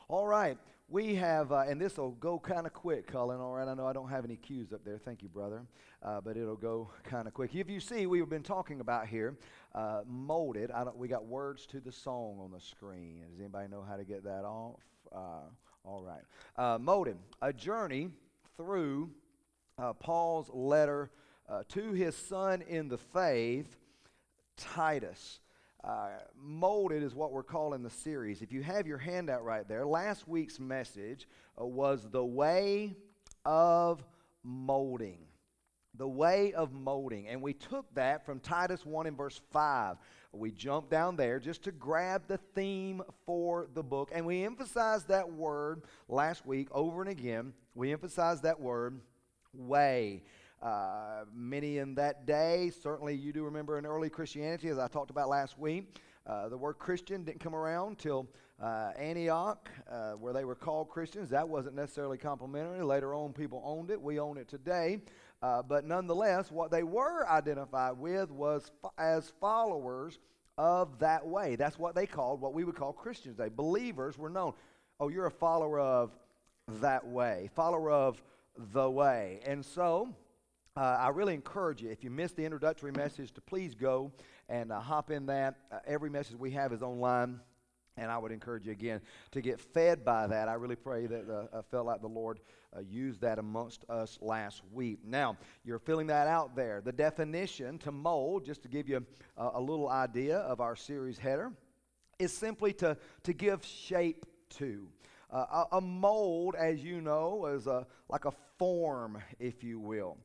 All right, we have, and this will go kind of quick, Cullen. All right, I know I don't have any cues up there. Thank you, brother. But it'll go kind of quick. If you see, we've been talking about here, molded. We got words to the song on the screen. Does anybody know how to get that off? All right, molded, a journey through Paul's letter to his son in the faith, Titus. Molded is what we're calling the series. If you have your handout right there, last week's message was the way of molding. The way of molding. And we took that from Titus 1 and verse 5. We jumped down there just to grab the theme for the book. And we emphasized that word last week over and again. We emphasized that word, way. Many in that day, certainly you do remember in early Christianity, as I talked about last week, the word Christian didn't come around till Antioch, where they were called Christians. That wasn't necessarily complimentary. Later on, people owned it. We own it today. But nonetheless, what they were identified with was as followers of that way. That's what they called, what we would call Christians. They believers were known. Oh, you're a follower of that way, follower of the way. And so I really encourage you, if you missed the introductory message, to please go and hop in that. Every message we have is online, and I would encourage you again to get fed by that. I really pray that I felt like the Lord used that amongst us last week. Now, you're filling that out there. The definition to mold, just to give you a little idea of our series header, is simply to give shape to. A mold, as you know, is like a form, if you will.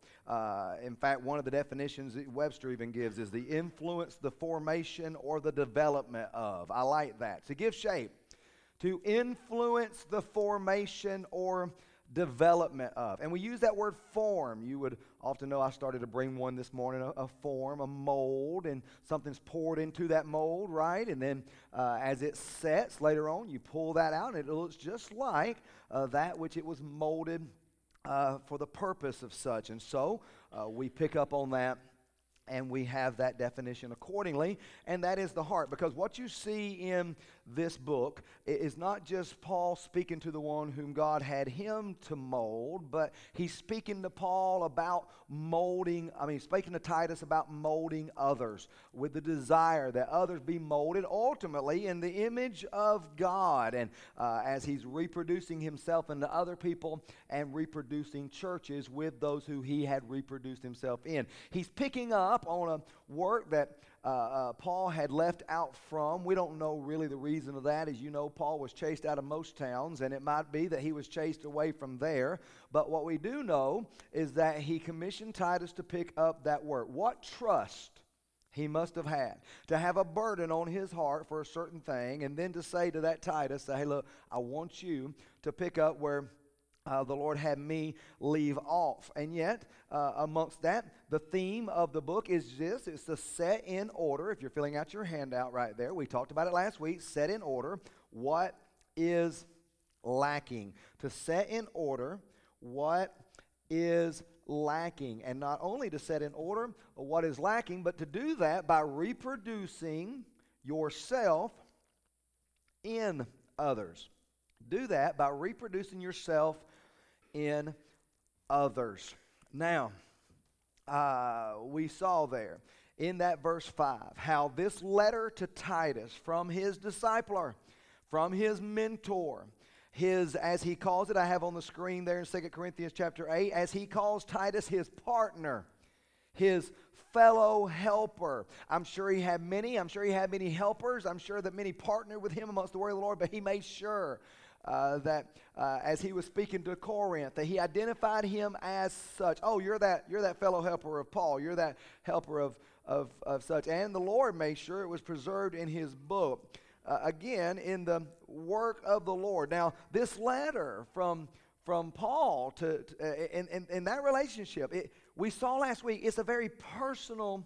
In fact, one of the definitions that Webster even gives is the influence, the formation, or the development of. I like that. To give shape, to influence the formation or development of. And we use that word form. You would often know I started to bring one this morning, a form, a mold, and something's poured into that mold, right? And then as it sets later on, you pull that out, and it looks just like that which it was molded for the purpose of such. And so we pick up on that, and we have that definition accordingly, and that is the heart. Because what you see in this book is not just Paul speaking to the one whom God had him to mold, but he's speaking to Paul about speaking to Titus about molding others with the desire that others be molded ultimately in the image of God. And as he's reproducing himself into other people and reproducing churches with those who he had reproduced himself in. He's picking up on a work that Paul had left out from. We don't know really the reason of that. As you know, Paul was chased out of most towns, and it might be that he was chased away from there. But what we do know is that he commissioned Titus to pick up that work. What trust he must have had to have a burden on his heart for a certain thing, and then to say to that Titus, hey, look, I want you to pick up where the Lord had me leave off. And yet, amongst that, the theme of the book is this. It's to set in order. If you're filling out your handout right there, we talked about it last week. Set in order what is lacking. To set in order what is lacking. And not only to set in order what is lacking, but to do that by reproducing yourself in others. Do that by reproducing yourself in others. Now, we saw there in that verse 5 how this letter to Titus from his discipler, from his mentor, his, as he calls it, I have on the screen there in 2 Corinthians chapter 8, as he calls Titus his partner, his fellow helper. I'm sure he had many. I'm sure he had many helpers. I'm sure that many partnered with him amongst the word of the Lord, but he made sure that as he was speaking to Corinth, that he identified him as such. Oh, you're that fellow helper of Paul. You're that helper of such. And the Lord made sure it was preserved in his book. Again, in the work of the Lord. Now, this letter from Paul in that relationship, we saw last week, it's a very personal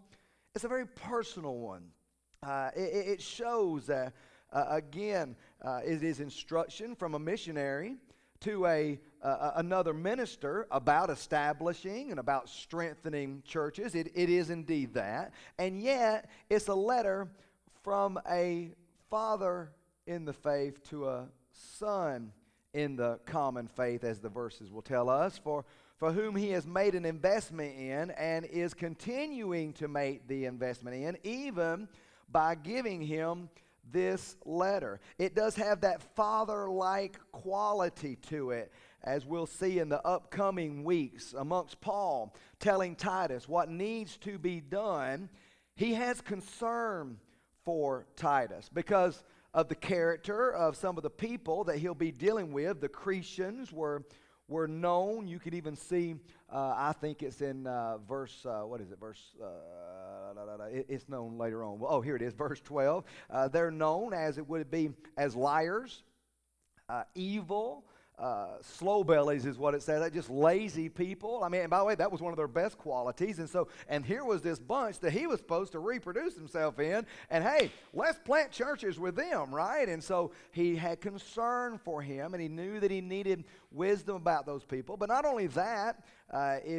one. It shows again, it is instruction from a missionary to another minister about establishing and about strengthening churches. It is indeed that. And yet, it's a letter from a father in the faith to a son in the common faith, as the verses will tell us, for whom he has made an investment in and is continuing to make the investment in, even by giving him this letter. It does have that father-like quality to it, as we'll see in the upcoming weeks, amongst Paul telling Titus what needs to be done. He has concern for Titus because of the character of some of the people that he'll be dealing with. The Cretans were known. You could even see, I think it's in verse, what is it? It's known later on. Oh, here it is, verse 12. They're known as, it would be, as liars, evil, slow bellies is what it says. Just lazy people. I mean, and by the way, that was one of their best qualities. And here was this bunch that he was supposed to reproduce himself in. And hey, let's plant churches with them, right? And so he had concern for him, and he knew that he needed wisdom about those people. But not only that, if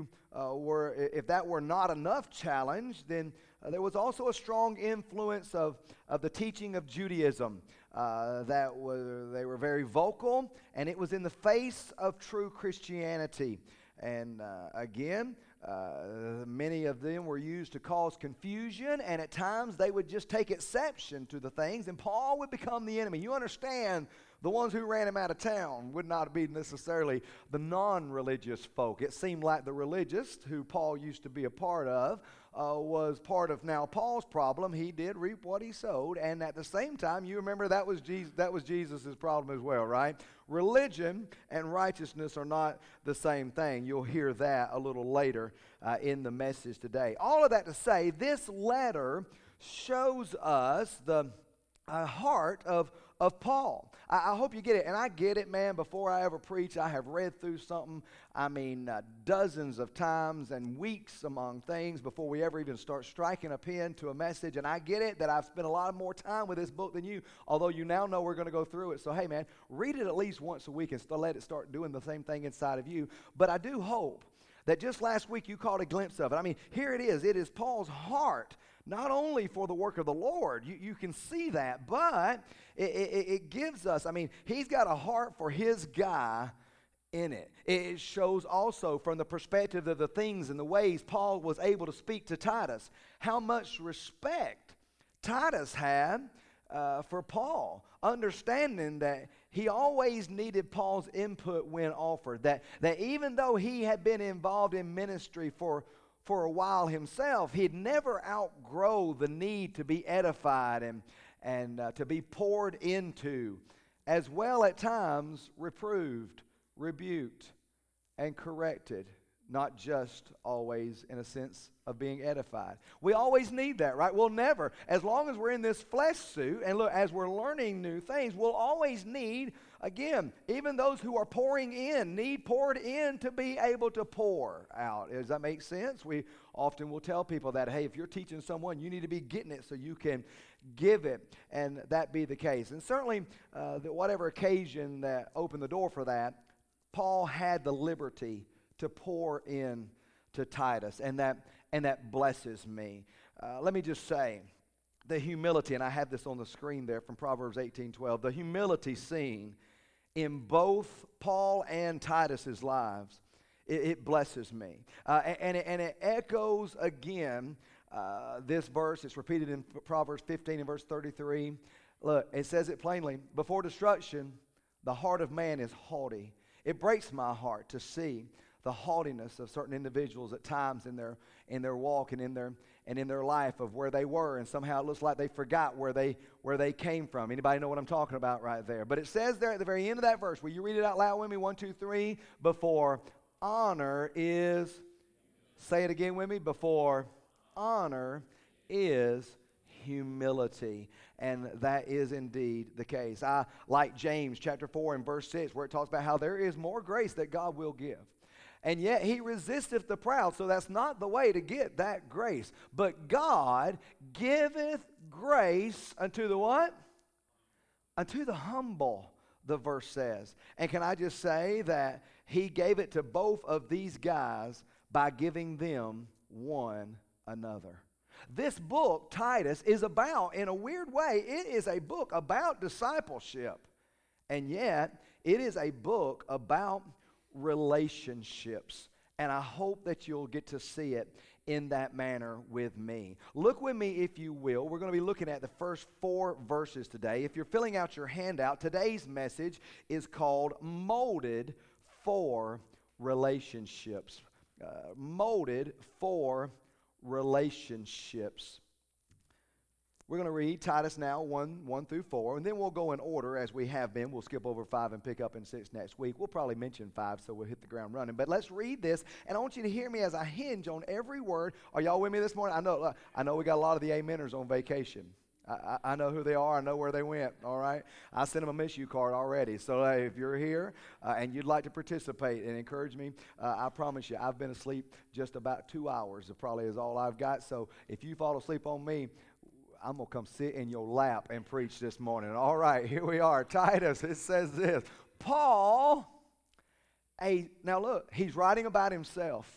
that were not enough challenge, then there was also a strong influence of the teaching of Judaism. They were very vocal, and it was in the face of true Christianity. And again, many of them were used to cause confusion, and at times they would just take exception to the things, and Paul would become the enemy. You understand, the ones who ran him out of town would not be necessarily the non-religious folk. It seemed like the religious, who Paul used to be a part of, was part of now Paul's problem. He did reap what he sowed, and at the same time, you remember that was Jesus' problem as well, right? Religion and righteousness are not the same thing. You'll hear that a little later in the message today. All of that to say, this letter shows us the heart of Paul. I hope you get it. And I get it, man. Before I ever preach, I have read through something, dozens of times and weeks among things before we ever even start striking a pen to a message. And I get it that I've spent a lot more time with this book than you, although you now know we're going to go through it. So, hey, man, read it at least once a week and let it start doing the same thing inside of you. But I do hope that just last week you caught a glimpse of it. I mean, here it is. It is Paul's heart, not only for the work of the Lord. You can see that, but it gives us, he's got a heart for his guy in it. It shows also from the perspective of the things and the ways Paul was able to speak to Titus, how much respect Titus had for Paul, understanding that he always needed Paul's input when offered, that even though he had been involved in ministry for a while himself, he'd never outgrow the need to be edified and to be poured into, as well at times reproved, rebuked, and corrected, not just always in a sense of being edified. We always need that, right? We'll never, as long as we're in this flesh suit, and look, as we're learning new things, we'll always need, again, even those who are pouring in, need poured in to be able to pour out. Does that make sense? We often will tell people that, hey, if you're teaching someone, you need to be getting it so you can give it, and that be the case. And certainly, whatever occasion that opened the door for that, Paul had the liberty to pour in to Titus, and that blesses me. Let me just say, the humility, and I have this on the screen there from Proverbs 18:12, the humility seen in both Paul and Titus's lives, it blesses me. And it echoes again this verse. It's repeated in Proverbs 15 and verse 33. Look, it says it plainly, before destruction, the heart of man is haughty. It breaks my heart to see the haughtiness of certain individuals at times in their walk and in their life of where they were, and somehow it looks like they forgot where they came from. Anybody know what I'm talking about right there? But it says there at the very end of that verse, will you read it out loud with me? 1, 2, 3. Before honor is, say it again with me, before honor is humility. And that is indeed the case. I like James chapter 4 and verse 6, where it talks about how there is more grace that God will give. And yet he resisteth the proud. So that's not the way to get that grace. But God giveth grace unto the what? Unto the humble, the verse says. And can I just say that he gave it to both of these guys by giving them one another. This book, Titus, is about, in a weird way, it is a book about discipleship. And yet, it is a book about relationships. And I hope that you'll get to see it in that manner with me. Look with me, if you will. We're going to be looking at the first 4 verses today. If you're filling out your handout, today's message is called Molded for Relationships. Molded for Relationships. We're going to read Titus now, 1 through 4, and then we'll go in order as we have been. We'll skip over 5 and pick up in 6 next week. We'll probably mention 5, so we'll hit the ground running. But let's read this, and I want you to hear me as I hinge on every word. Are y'all with me this morning? I know we got a lot of the ameners on vacation. I know who they are. I know where they went, all right? I sent them a miss you card already. So if you're here and you'd like to participate and encourage me, I promise you, I've been asleep just about 2 hours. It probably is all I've got. So if you fall asleep on me, I'm going to come sit in your lap and preach this morning. All right, here we are. Titus, it says this. Paul, now look, he's writing about himself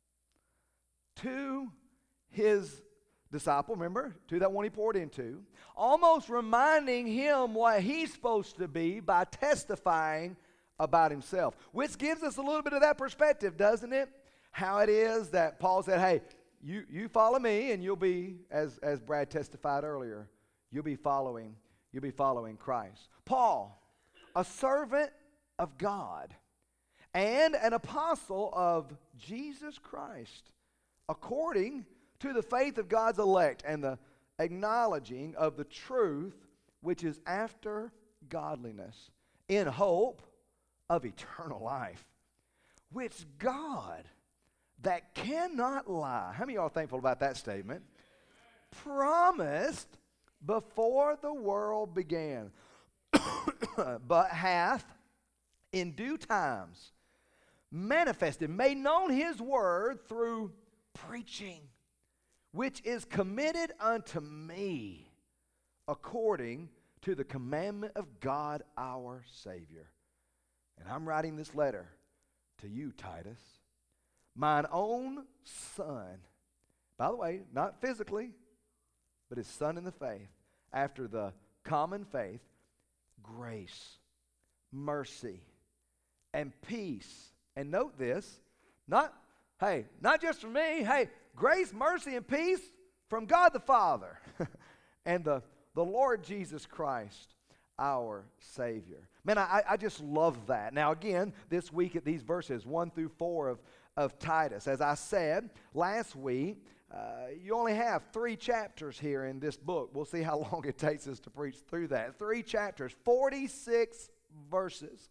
to his disciple, remember, to that one he poured into, almost reminding him what he's supposed to be by testifying about himself, which gives us a little bit of that perspective, doesn't it? How it is that Paul said, hey, you follow me, and you'll be, as Brad testified earlier, you'll be following Christ. Paul, a servant of God and an apostle of Jesus Christ, according to the faith of God's elect and the acknowledging of the truth which is after godliness, in hope of eternal life, which God that cannot lie. How many of y'all are thankful about that statement? Promised before the world began, but hath in due times manifested, made known his word through preaching, which is committed unto me according to the commandment of God our Savior. And I'm writing this letter to you, Titus, mine own son, by the way, not physically, but his son in the faith, after the common faith, grace, mercy, and peace. And note this, not just from me, grace, mercy, and peace from God the Father and the Lord Jesus Christ, our Savior. Man, I just love that. Now again, this week at these verses 1 through 4 of Titus. As I said last week, you only have 3 chapters here in this book. We'll see how long it takes us to preach through that. 3 chapters, 46 verses,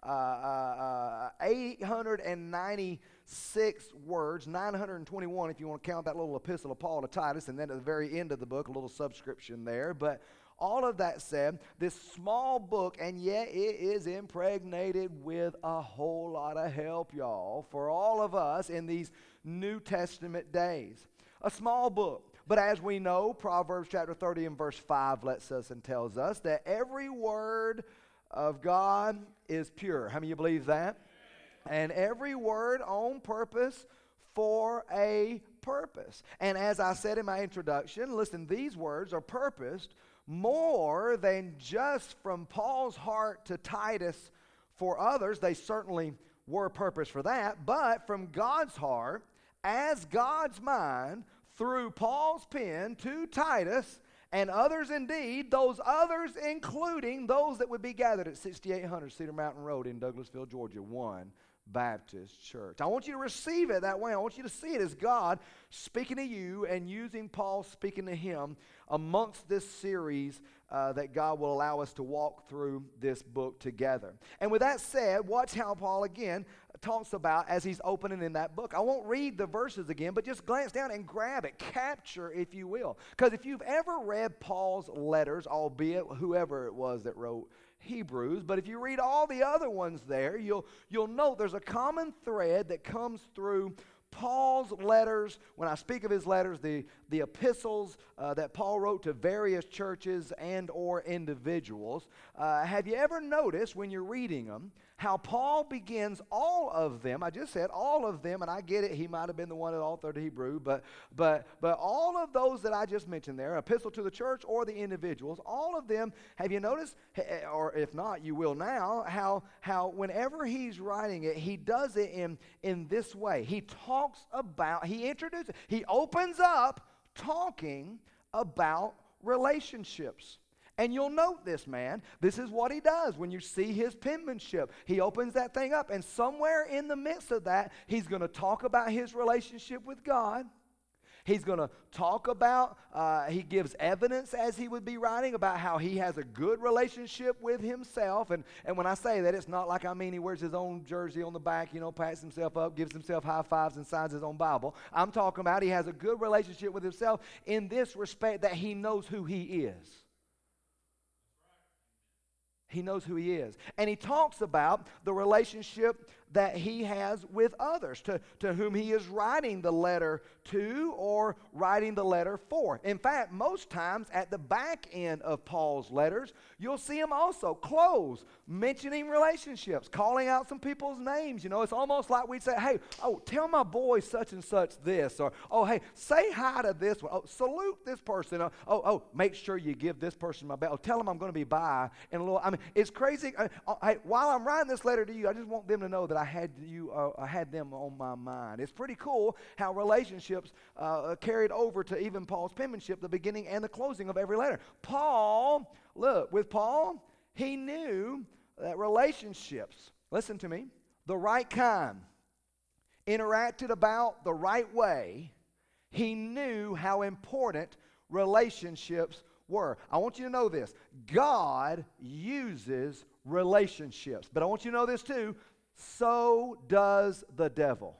896 words, 921 if you want to count that little epistle of Paul to Titus, and then at the very end of the book, a little subscription there. But all of that said, this small book, and yet it is impregnated with a whole lot of help, y'all, for all of us in these New Testament days. A small book, but as we know, Proverbs chapter 30 and verse 5 lets us and tells us that every word of God is pure. How many of you believe that? And every word on purpose for a purpose. And as I said in my introduction, listen, these words are purposed more than just from Paul's heart to Titus for others. They certainly were purpose for that, but from God's heart, as God's mind, through Paul's pen to Titus and others indeed, those others including those that would be gathered at 6800 Cedar Mountain Road in Douglasville, Georgia, One Baptist Church. I want you to receive it that way. I want you to see it as God speaking to you and using Paul speaking to him amongst this series that God will allow us to walk through this book together. And with that said, watch how Paul again talks about as he's opening in that book. I won't read the verses again, but just glance down and grab it, capture if you will. Because if you've ever read Paul's letters, albeit whoever it was that wrote Hebrews, but if you read all the other ones there, you'll note there's a common thread that comes through Paul's letters, when I speak of his letters, the epistles that Paul wrote to various churches and or individuals, have you ever noticed when you're reading them how Paul begins all of them? I just said all of them, and I get it. He might have been the one that authored Hebrew, but all of those that I just mentioned there, epistle to the church or the individuals, all of them, have you noticed, or if not, you will now, how whenever he's writing it, he does it in this way. He opens up talking about relationships. And you'll note this, man. This is what he does when you see his penmanship. He opens that thing up, and somewhere in the midst of that, he's going to talk about his relationship with God. He's going to talk about, he gives evidence as he would be writing about how he has a good relationship with himself. And when I say that, it's not like I mean he wears his own jersey on the back, pats himself up, gives himself high fives, and signs his own Bible. I'm talking about he has a good relationship with himself in this respect that he knows who he is. He knows who he is. And he talks about the relationship that he has with others, to whom he is writing the letter to or writing the letter for. In fact, most times at the back end of Paul's letters, you'll see him also close, mentioning relationships, calling out some people's names. It's almost like we'd say, hey, tell my boy such and such this, or, hey, say hi to this one. Salute this person. Make sure you give this person my best. Tell them I'm going to be by in a little. It's crazy. While I'm writing this letter to you, I just want them to know that I had them on my mind. It's pretty cool how relationships carried over to even Paul's penmanship, the beginning and the closing of every letter. With Paul, he knew that relationships, listen to me, the right kind, interacted about the right way, he knew how important relationships were. I want you to know this. God uses relationships. But I want you to know this too. So does the devil.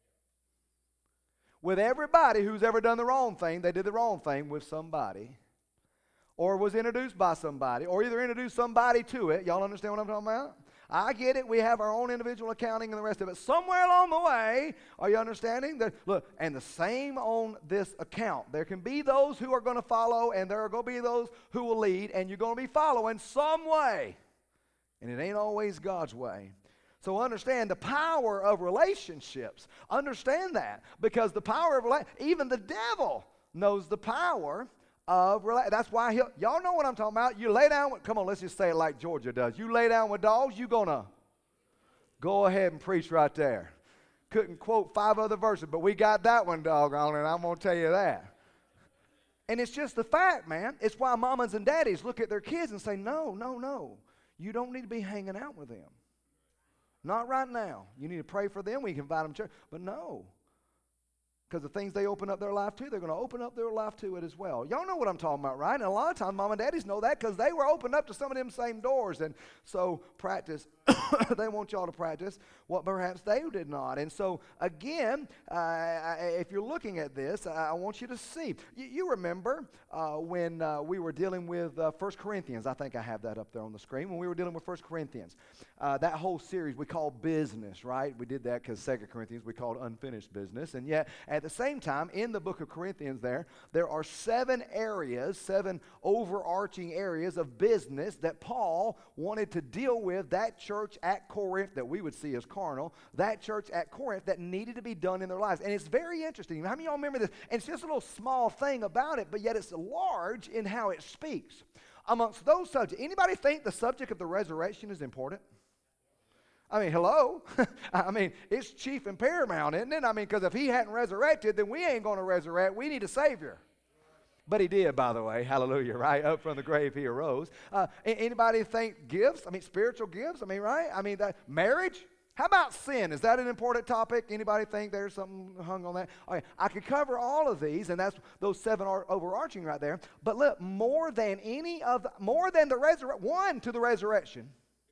With everybody who's ever done the wrong thing, they did the wrong thing with somebody, or was introduced by somebody, or either introduced somebody to it. Y'all understand what I'm talking about? I get it. We have our own individual accounting and the rest of it. Somewhere along the way, are you understanding? And the same on this account. There can be those who are going to follow, and there are going to be those who will lead, and you're going to be following some way. And it ain't always God's way. So understand the power of relationships. Understand that. Because the power of even the devil knows the power of that's why y'all know what I'm talking about. You lay down with, come on, let's just say it like Georgia does. You lay down with dogs, you're going to go ahead and preach right there. Couldn't quote 5 other verses, but we got that one, doggone it, I'm going to tell you that. And it's just the fact, man. It's why mamas and daddies look at their kids and say, no. You don't need to be hanging out with them. Not right now. You need to pray for them. We can invite them to church. But no. Because the things they open up their life to, they're going to open up their life to it as well. Y'all know what I'm talking about, right? And a lot of times, mom and daddies know that because they were opened up to some of them same doors. And so practice. They want y'all to practice what perhaps they did not. And so, again, if you're looking at this, I want you to see. You remember when we were dealing with 1 Corinthians. I think I have that up there on the screen. When we were dealing with 1 Corinthians, that whole series we call business, right? We did that because 2 Corinthians we called unfinished business. And yet, at the same time, in the book of Corinthians there are 7 areas, 7 overarching areas of business that Paul wanted to deal with that church at Corinth that we would see as carnal, that church at Corinth that needed to be done in their lives. And it's very interesting. How many of y'all remember this? And it's just a little small thing about it, but yet it's large in how it speaks. Amongst those subjects, anybody think the subject of the resurrection is important? I mean, hello? I mean, it's chief and paramount, isn't it? I mean, because if he hadn't resurrected, then we ain't going to resurrect. We need a Savior. But he did, by the way. Hallelujah, right? Up from the grave he arose. Anybody think gifts? I mean, spiritual gifts? I mean, right? I mean, marriage? How about sin? Is that an important topic? Anybody think there's something hung on that? Okay, I could cover all of these, and that's those 7 are overarching right there. But look, more than the resurrection, 1 to the resurrection,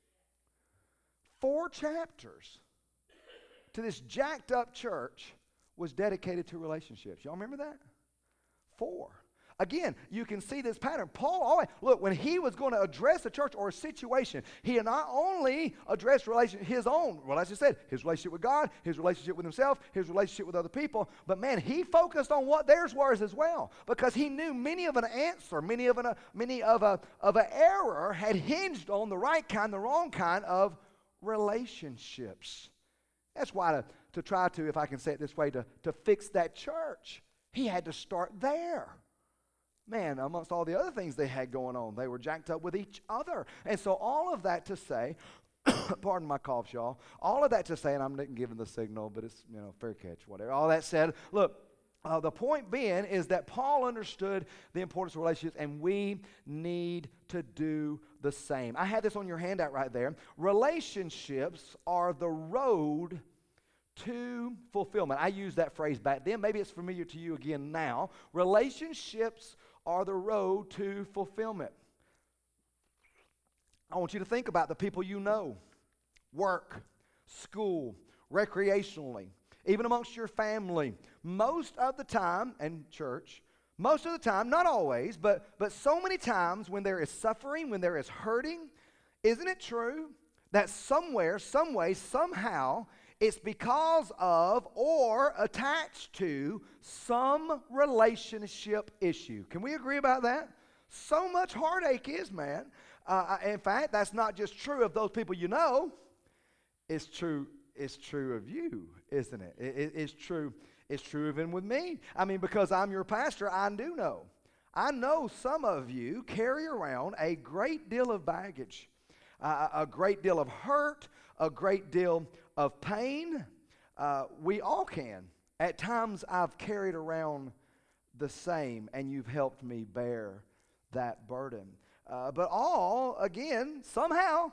4 chapters to this jacked up church was dedicated to relationships. Y'all remember that? 4. Again, you can see this pattern. Paul always, look, when he was going to address a church or a situation, he not only addressed his own, well, as I said, his relationship with God, his relationship with himself, his relationship with other people, but man, he focused on what theirs was as well, because he knew many of an answer, many of an error had hinged on the right kind, the wrong kind of relationships. That's why to try to, if I can say it this way, to fix that church, he had to start there. Man, amongst all the other things they had going on, they were jacked up with each other. And so all of that to say, pardon my cough, y'all, all of that to say, and I'm not giving the signal, but it's, fair catch, whatever. All that said, look, the point being is that Paul understood the importance of relationships, and we need to do the same. I had this on your handout right there. Relationships are the road to fulfillment. I used that phrase back then. Maybe it's familiar to you again now. Relationships are the road to fulfillment. I want you to think about the people you know, work, school, recreationally, even amongst your family. Most of the time, and church, most of the time, not always, but so many times when there is suffering, when there is hurting, isn't it true that somewhere, some way, somehow, it's because of or attached to some relationship issue? Can we agree about that? So much heartache is, man. In fact, that's not just true of those people you know. It's true of you, isn't it? It's true even with me. I mean, because I'm your pastor, I do know. I know some of you carry around a great deal of baggage, a great deal of hurt, a great deal of pain. We all can. At times I've carried around the same, and you've helped me bear that burden. But all, again, somehow,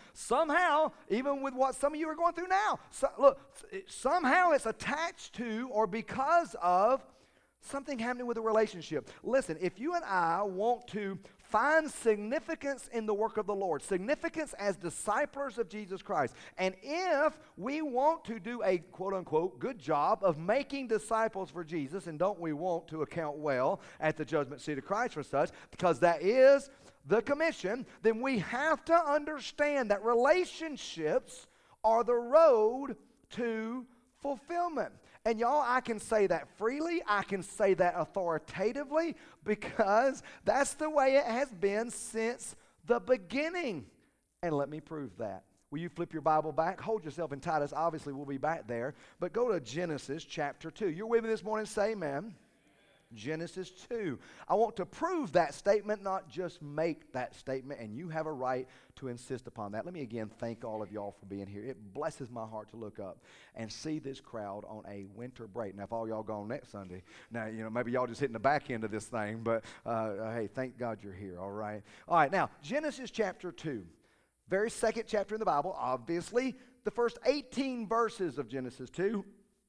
even with what some of you are going through now, somehow it's attached to or because of something happening with a relationship. Listen, if you and I want to find significance in the work of the Lord, significance as disciples of Jesus Christ, and if we want to do a quote-unquote good job of making disciples for Jesus, and don't we want to account well at the judgment seat of Christ for such, because that is the commission, then we have to understand that relationships are the road to fulfillment. And y'all, I can say that freely, I can say that authoritatively, because that's the way it has been since the beginning. And let me prove that. Will you flip your Bible back? Hold yourself in Titus. Obviously, we'll be back there. But go to Genesis chapter 2. You're with me this morning? Say amen. Genesis 2. I want to prove that statement, not just make that statement, and you have a right to insist upon that. Let me again thank all of y'all for being here. It blesses my heart to look up and see this crowd on a winter break. Now, if all y'all gone next Sunday, now, maybe y'all just hitting the back end of this thing, but hey, thank God you're here, all right? All right, now, Genesis chapter 2, very second chapter in the Bible, obviously, the first 18 verses of Genesis 2.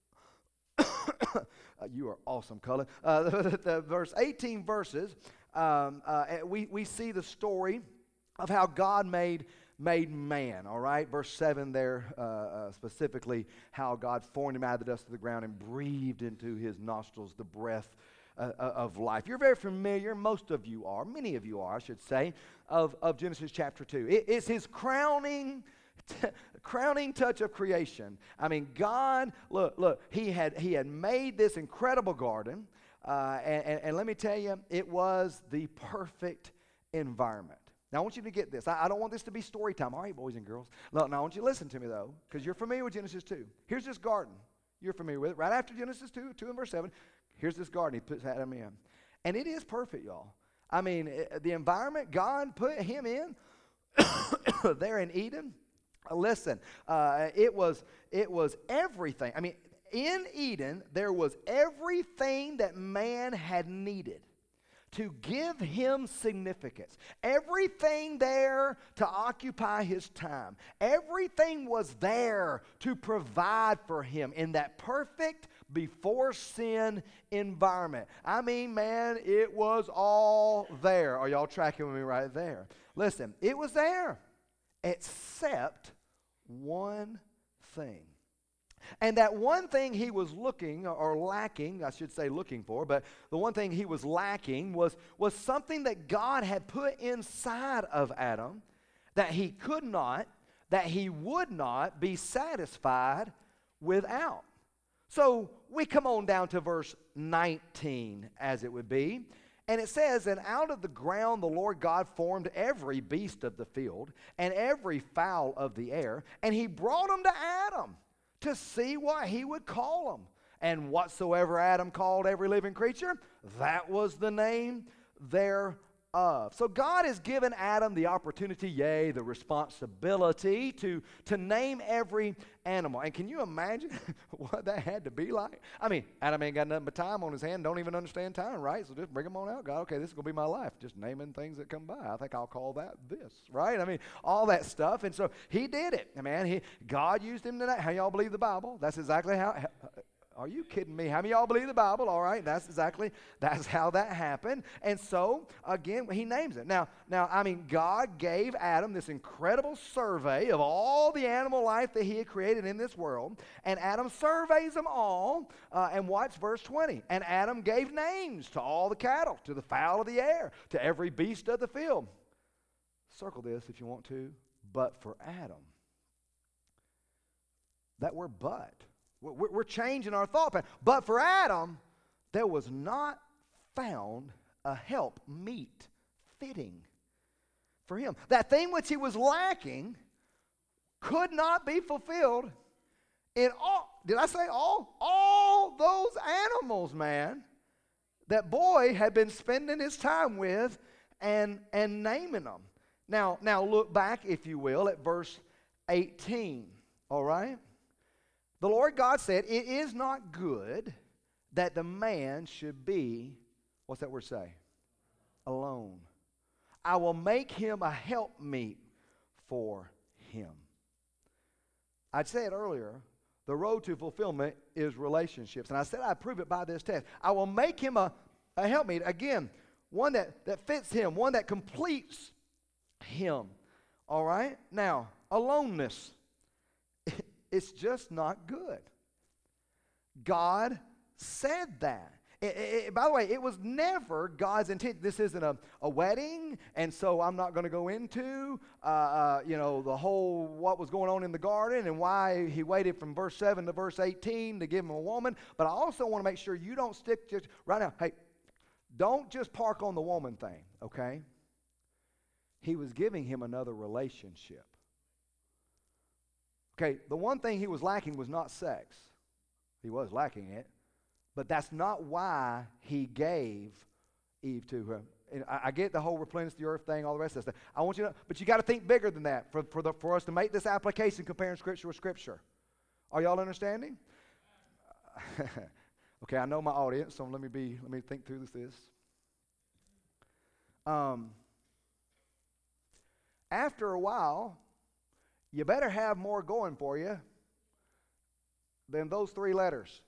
You are awesome, Cullen. The verse 18 verses, we see the story of how God made man, all right? Verse 7 there, specifically how God formed him out of the dust of the ground and breathed into his nostrils the breath of life. You're very familiar, most of you are, many of you are, I should say, of Genesis chapter 2. It's his crowning touch of creation. I mean, God, look, he had made this incredible garden, and let me tell you, it was the perfect environment. Now, I want you to get this. I don't want this to be story time. All right, boys and girls. Look, now I want you to listen to me, though, because you're familiar with Genesis 2. Here's this garden. You're familiar with it. Right after Genesis 2 and verse 7, here's this garden he puts Adam in. And it is perfect, y'all. I mean, the environment God put him in there in Eden, listen, it was everything. I mean, in Eden, there was everything that man had needed to give him significance. Everything there to occupy his time. Everything was there to provide for him in that perfect, before sin environment. I mean, man, it was all there. Are y'all tracking with me right there? Listen, it was there, except one thing. And that one thing he was looking or lacking, I should say looking for, but the one thing he was lacking was something that God had put inside of Adam that he could not, that he would not be satisfied without. So we come on down to verse 19, as it would be. And it says, and out of the ground the Lord God formed every beast of the field and every fowl of the air, and he brought them to Adam to see what he would call them. And whatsoever Adam called every living creature, that was the name thereof. So God has given Adam the opportunity, yea, the responsibility to name every animal. And can you imagine what that had to be like? I mean, Adam ain't got nothing but time on his hand, don't even understand time, right? So just bring them on out, God. Okay, this is going to be my life, just naming things that come by. I think I'll call that this, right? I mean, all that stuff. And so he did it. Man, God used him to name. How y'all believe the Bible? That's exactly how. Are you kidding me? How many of y'all believe the Bible? All right, that's how that happened. And so, again, he names it. Now, I mean, God gave Adam this incredible survey of all the animal life that he had created in this world. And Adam surveys them all. And watch verse 20. And Adam gave names to all the cattle, to the fowl of the air, to every beast of the field. Circle this if you want to. But for Adam. That word but. We're changing our thought pattern. But for Adam, there was not found a help meet fitting for him. That thing which he was lacking could not be fulfilled in all. Did I say all? All those animals, man, that boy had been spending his time with and naming them. Now look back, if you will, at verse 18. All right? The Lord God said, it is not good that the man should be, what's that word say? Alone. I will make him a helpmeet for him. I said earlier, the road to fulfillment is relationships. And I said I'd prove it by this test. I will make him a helpmeet. Again, one that fits him, one that completes him. All right? Now, aloneness. It's just not good. God said that. By the way, it was never God's intent. This isn't a wedding, and so I'm not going to go into, the whole what was going on in the garden and why he waited from verse 7 to verse 18 to give him a woman. But I also want to make sure you don't stick just right now. Hey, don't just park on the woman thing, okay? He was giving him another relationship. Okay, the one thing he was lacking was not sex. He was lacking it. But that's not why he gave Eve to him. And I get the whole replenish the earth thing, all the rest of that stuff. I want you to, but you got to think bigger than that for us to make this application comparing Scripture with Scripture. Are y'all understanding? Okay, I know my audience, so let me think through this. After a while, you better have more going for you than those 3 letters.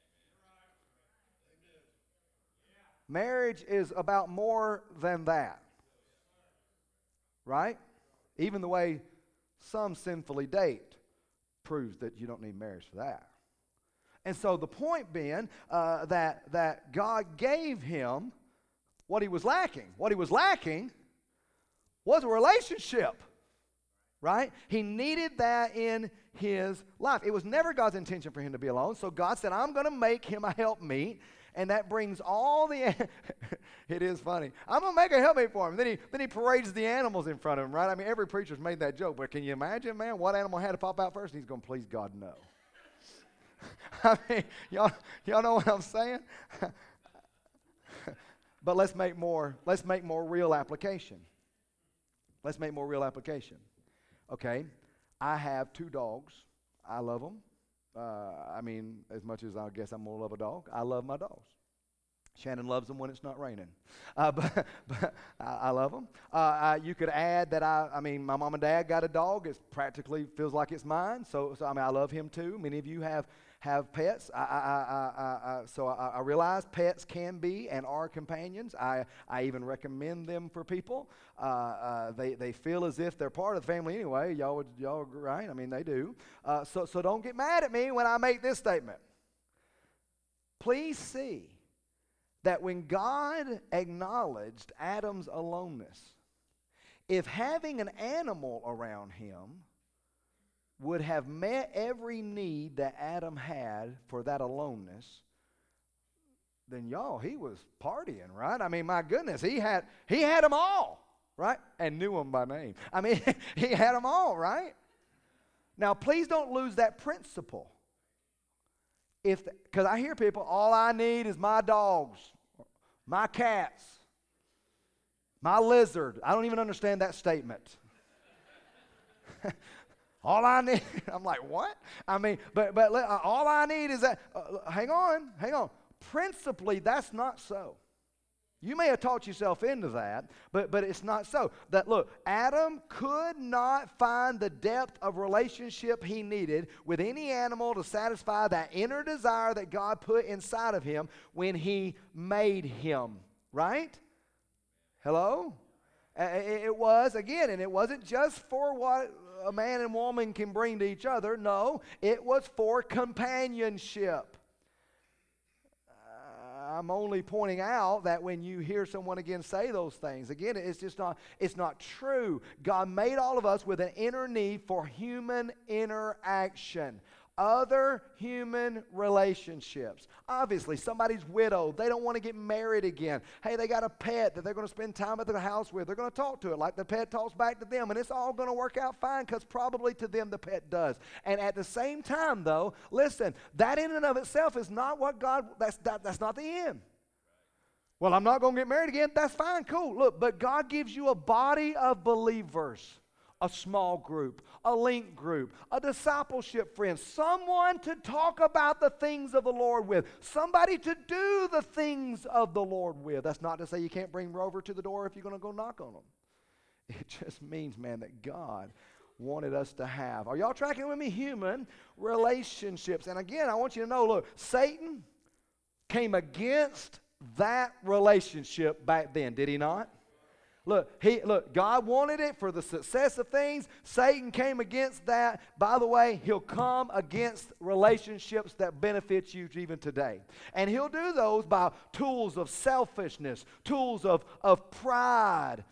Marriage is about more than that. Right? Even the way some sinfully date proves that you don't need marriage for that. And so the point being that God gave him what he was lacking. What he was lacking was a relationship. Right? He needed that in his life. It was never God's intention for him to be alone. So God said, I'm going to make him a helpmeet. And that brings all the, it is funny. I'm going to make a helpmeet for him. Then he parades the animals in front of him, right? I mean, every preacher's made that joke. But can you imagine, man, what animal had to pop out first? And he's going to please God, no. I mean, y'all know what I'm saying? But let's make more real application. Let's make more real application. Okay, I have 2 dogs. I love them. I mean, as much as I guess I'm going to love a dog, I love my dogs. Shannon loves them when it's not raining. But I love them. You could add that I mean, my mom and dad got a dog. It practically feels like it's mine. So I mean, I love him too. Many of you have pets. So I realize pets can be and are companions. I even recommend them for people. They feel as if they're part of the family anyway. Y'all right? I mean, they do. So don't get mad at me when I make this statement. Please see that when God acknowledged Adam's aloneness, if having an animal around him would have met every need that Adam had for that aloneness, then he was partying, right? I mean, my goodness, he had them all, right? And knew them by name. I mean, he had them all, right? Now, please don't lose that principle. Because I hear people, all I need is my dogs, my cats, my lizard. I don't even understand that statement. All I need, I'm like, what? I mean, but all I need is that, hang on. Principally, that's not so. You may have taught yourself into that, but it's not so. That look, Adam could not find the depth of relationship he needed with any animal to satisfy that inner desire that God put inside of him when he made him, right? Hello? It was, again, and it wasn't just for what a man and woman can bring to each other. No, it was for companionship. I'm only pointing out that when you hear someone again say those things, again, it's not true. God made all of us with an inner need for human interaction. Other human relationships. Obviously, somebody's widowed. They don't want to get married again. Hey, they got a pet that they're going to spend time at the house with. They're going to talk to it like the pet talks back to them. And it's all going to work out fine because probably to them the pet does. And at the same time, though, listen, that in and of itself is not what God, that's not the end. Well, I'm not going to get married again. That's fine, cool. Look, but God gives you a body of believers. A small group, a link group, a discipleship friend, someone to talk about the things of the Lord with, somebody to do the things of the Lord with. That's not to say you can't bring Rover to the door if you're going to go knock on them. It just means, man, that God wanted us to have. Are y'all tracking with me? Human relationships. And again, I want you to know, look, Satan came against that relationship back then, did he not? Look, God wanted it for the success of things. Satan came against that. By the way, he'll come against relationships that benefit you even today. And he'll do those by tools of selfishness, tools of pride,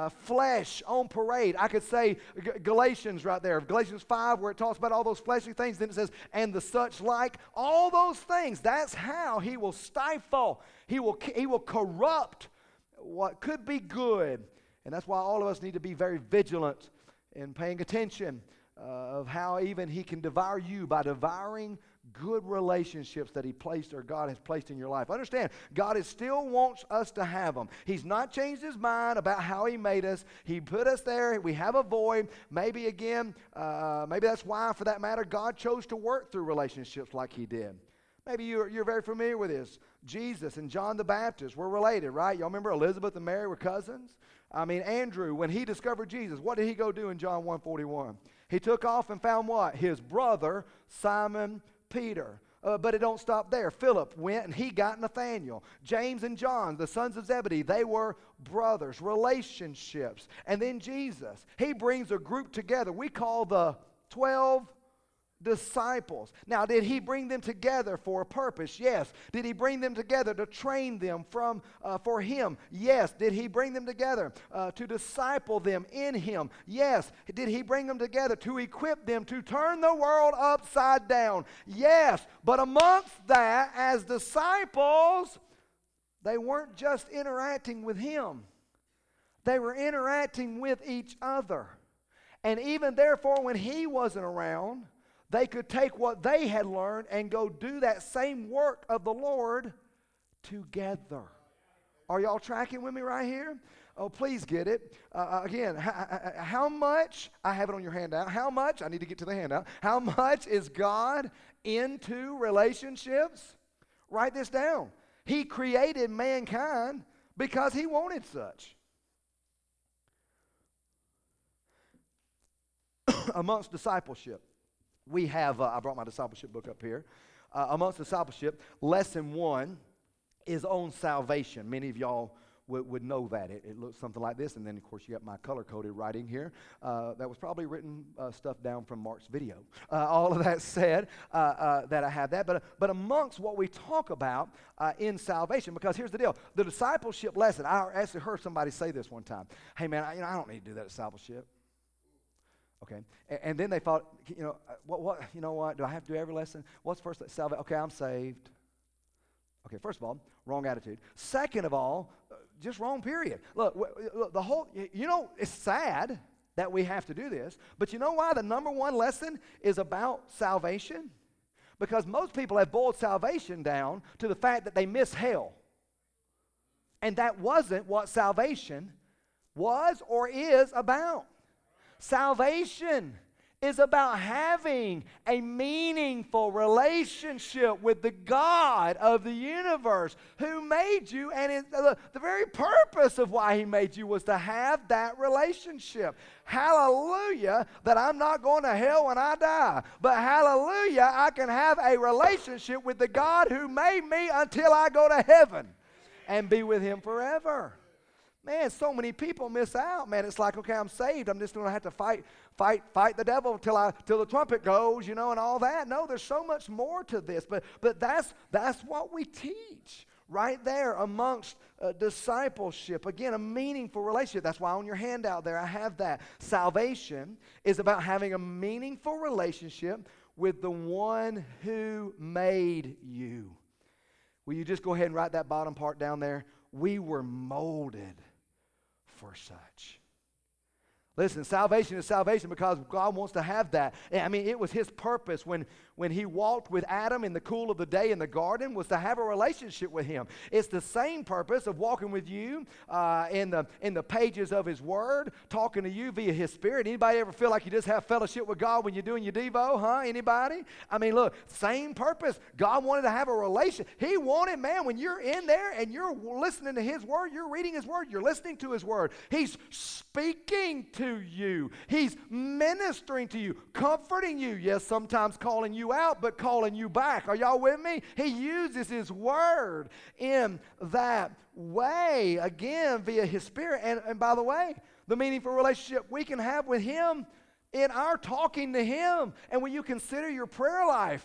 flesh on parade. I could say Galatians right there, Galatians 5, where it talks about all those fleshly things. Then it says, and the such like, all those things. That's how he will stifle. He will corrupt what could be good. And that's why all of us need to be very vigilant in paying attention of how even he can devour you by devouring good relationships that he placed or God has placed in your life. Understand, God still wants us to have them. He's not changed his mind about how he made us. He put us there. We have a void. Maybe again, maybe that's why, for that matter, God chose to work through relationships like he did. Maybe you're very familiar with this. Jesus and John the Baptist were related, right? Y'all remember Elizabeth and Mary were cousins? I mean, Andrew, when he discovered Jesus, what did he go do in John 1:41? He took off and found what? His brother, Simon Peter. But it don't stop there. Philip went and he got Nathanael. James and John, the sons of Zebedee, they were brothers, relationships. And then Jesus, he brings a group together. We call the 12 disciples. Now, did he bring them together for a purpose? Yes. Did he bring them together to train them for him? Yes. Did he bring them together to disciple them in him? Yes. Did he bring them together to equip them to turn the world upside down? Yes. But amongst that, as disciples, they weren't just interacting with him. They were interacting with each other. And even therefore, when he wasn't around, they could take what they had learned and go do that same work of the Lord together. Are y'all tracking with me right here? Oh, please get it. Again, how much, I have it on your handout, how much, I need to get to the handout, how much is God into relationships? Write this down. He created mankind because he wanted such. Amongst discipleship, we have, I brought my discipleship book up here. Amongst discipleship, lesson 1 is on salvation. Many of y'all would know that. It looks something like this, and then, of course, you got my color-coded writing here. That was probably written stuff down from Mark's video. All of that said, that I have that. But amongst what we talk about in salvation, because here's the deal. The discipleship lesson, I actually heard somebody say this one time. Hey, man, I don't need to do that discipleship. Okay, and then they thought, what? You know what? Do I have to do every lesson? What's first? Salvation. Okay, I'm saved. Okay, first of all, wrong attitude. Second of all, just wrong period. Look, the whole, it's sad that we have to do this, but you know why the number one lesson is about salvation? Because most people have boiled salvation down to the fact that they miss hell. And that wasn't what salvation was or is about. Salvation is about having a meaningful relationship with the God of the universe who made you, and the very purpose of why he made you was to have that relationship. Hallelujah, that I'm not going to hell when I die, but hallelujah, I can have a relationship with the God who made me until I go to heaven and be with him forever. Man, so many people miss out, man. It's like, okay, I'm saved. I'm just going to have to fight the devil till the trumpet goes, and all that. No, there's so much more to this. But that's what we teach right there amongst discipleship. Again, a meaningful relationship. That's why on your handout there I have that. Salvation is about having a meaningful relationship with the one who made you. Will you just go ahead and write that bottom part down there? We were molded for such. Listen, salvation is salvation because God wants to have that. I mean, it was his purpose when he walked with Adam in the cool of the day in the garden, was to have a relationship with him. It's the same purpose of walking with you in the pages of his word, talking to you via his spirit. Anybody ever feel like you just have fellowship with God when you're doing your Devo? Huh? Anybody? I mean, look, same purpose. God wanted to have a relation. He wanted, man, when you're in there and you're listening to his word, you're reading his word, you're listening to his word. He's speaking to you. He's ministering to you, comforting you. Yes, sometimes calling you out, but calling you back. Are y'all with me? He uses his word in that way, again, via his spirit. And by the way, the meaningful relationship we can have with him in our talking to him. And when you consider your prayer life,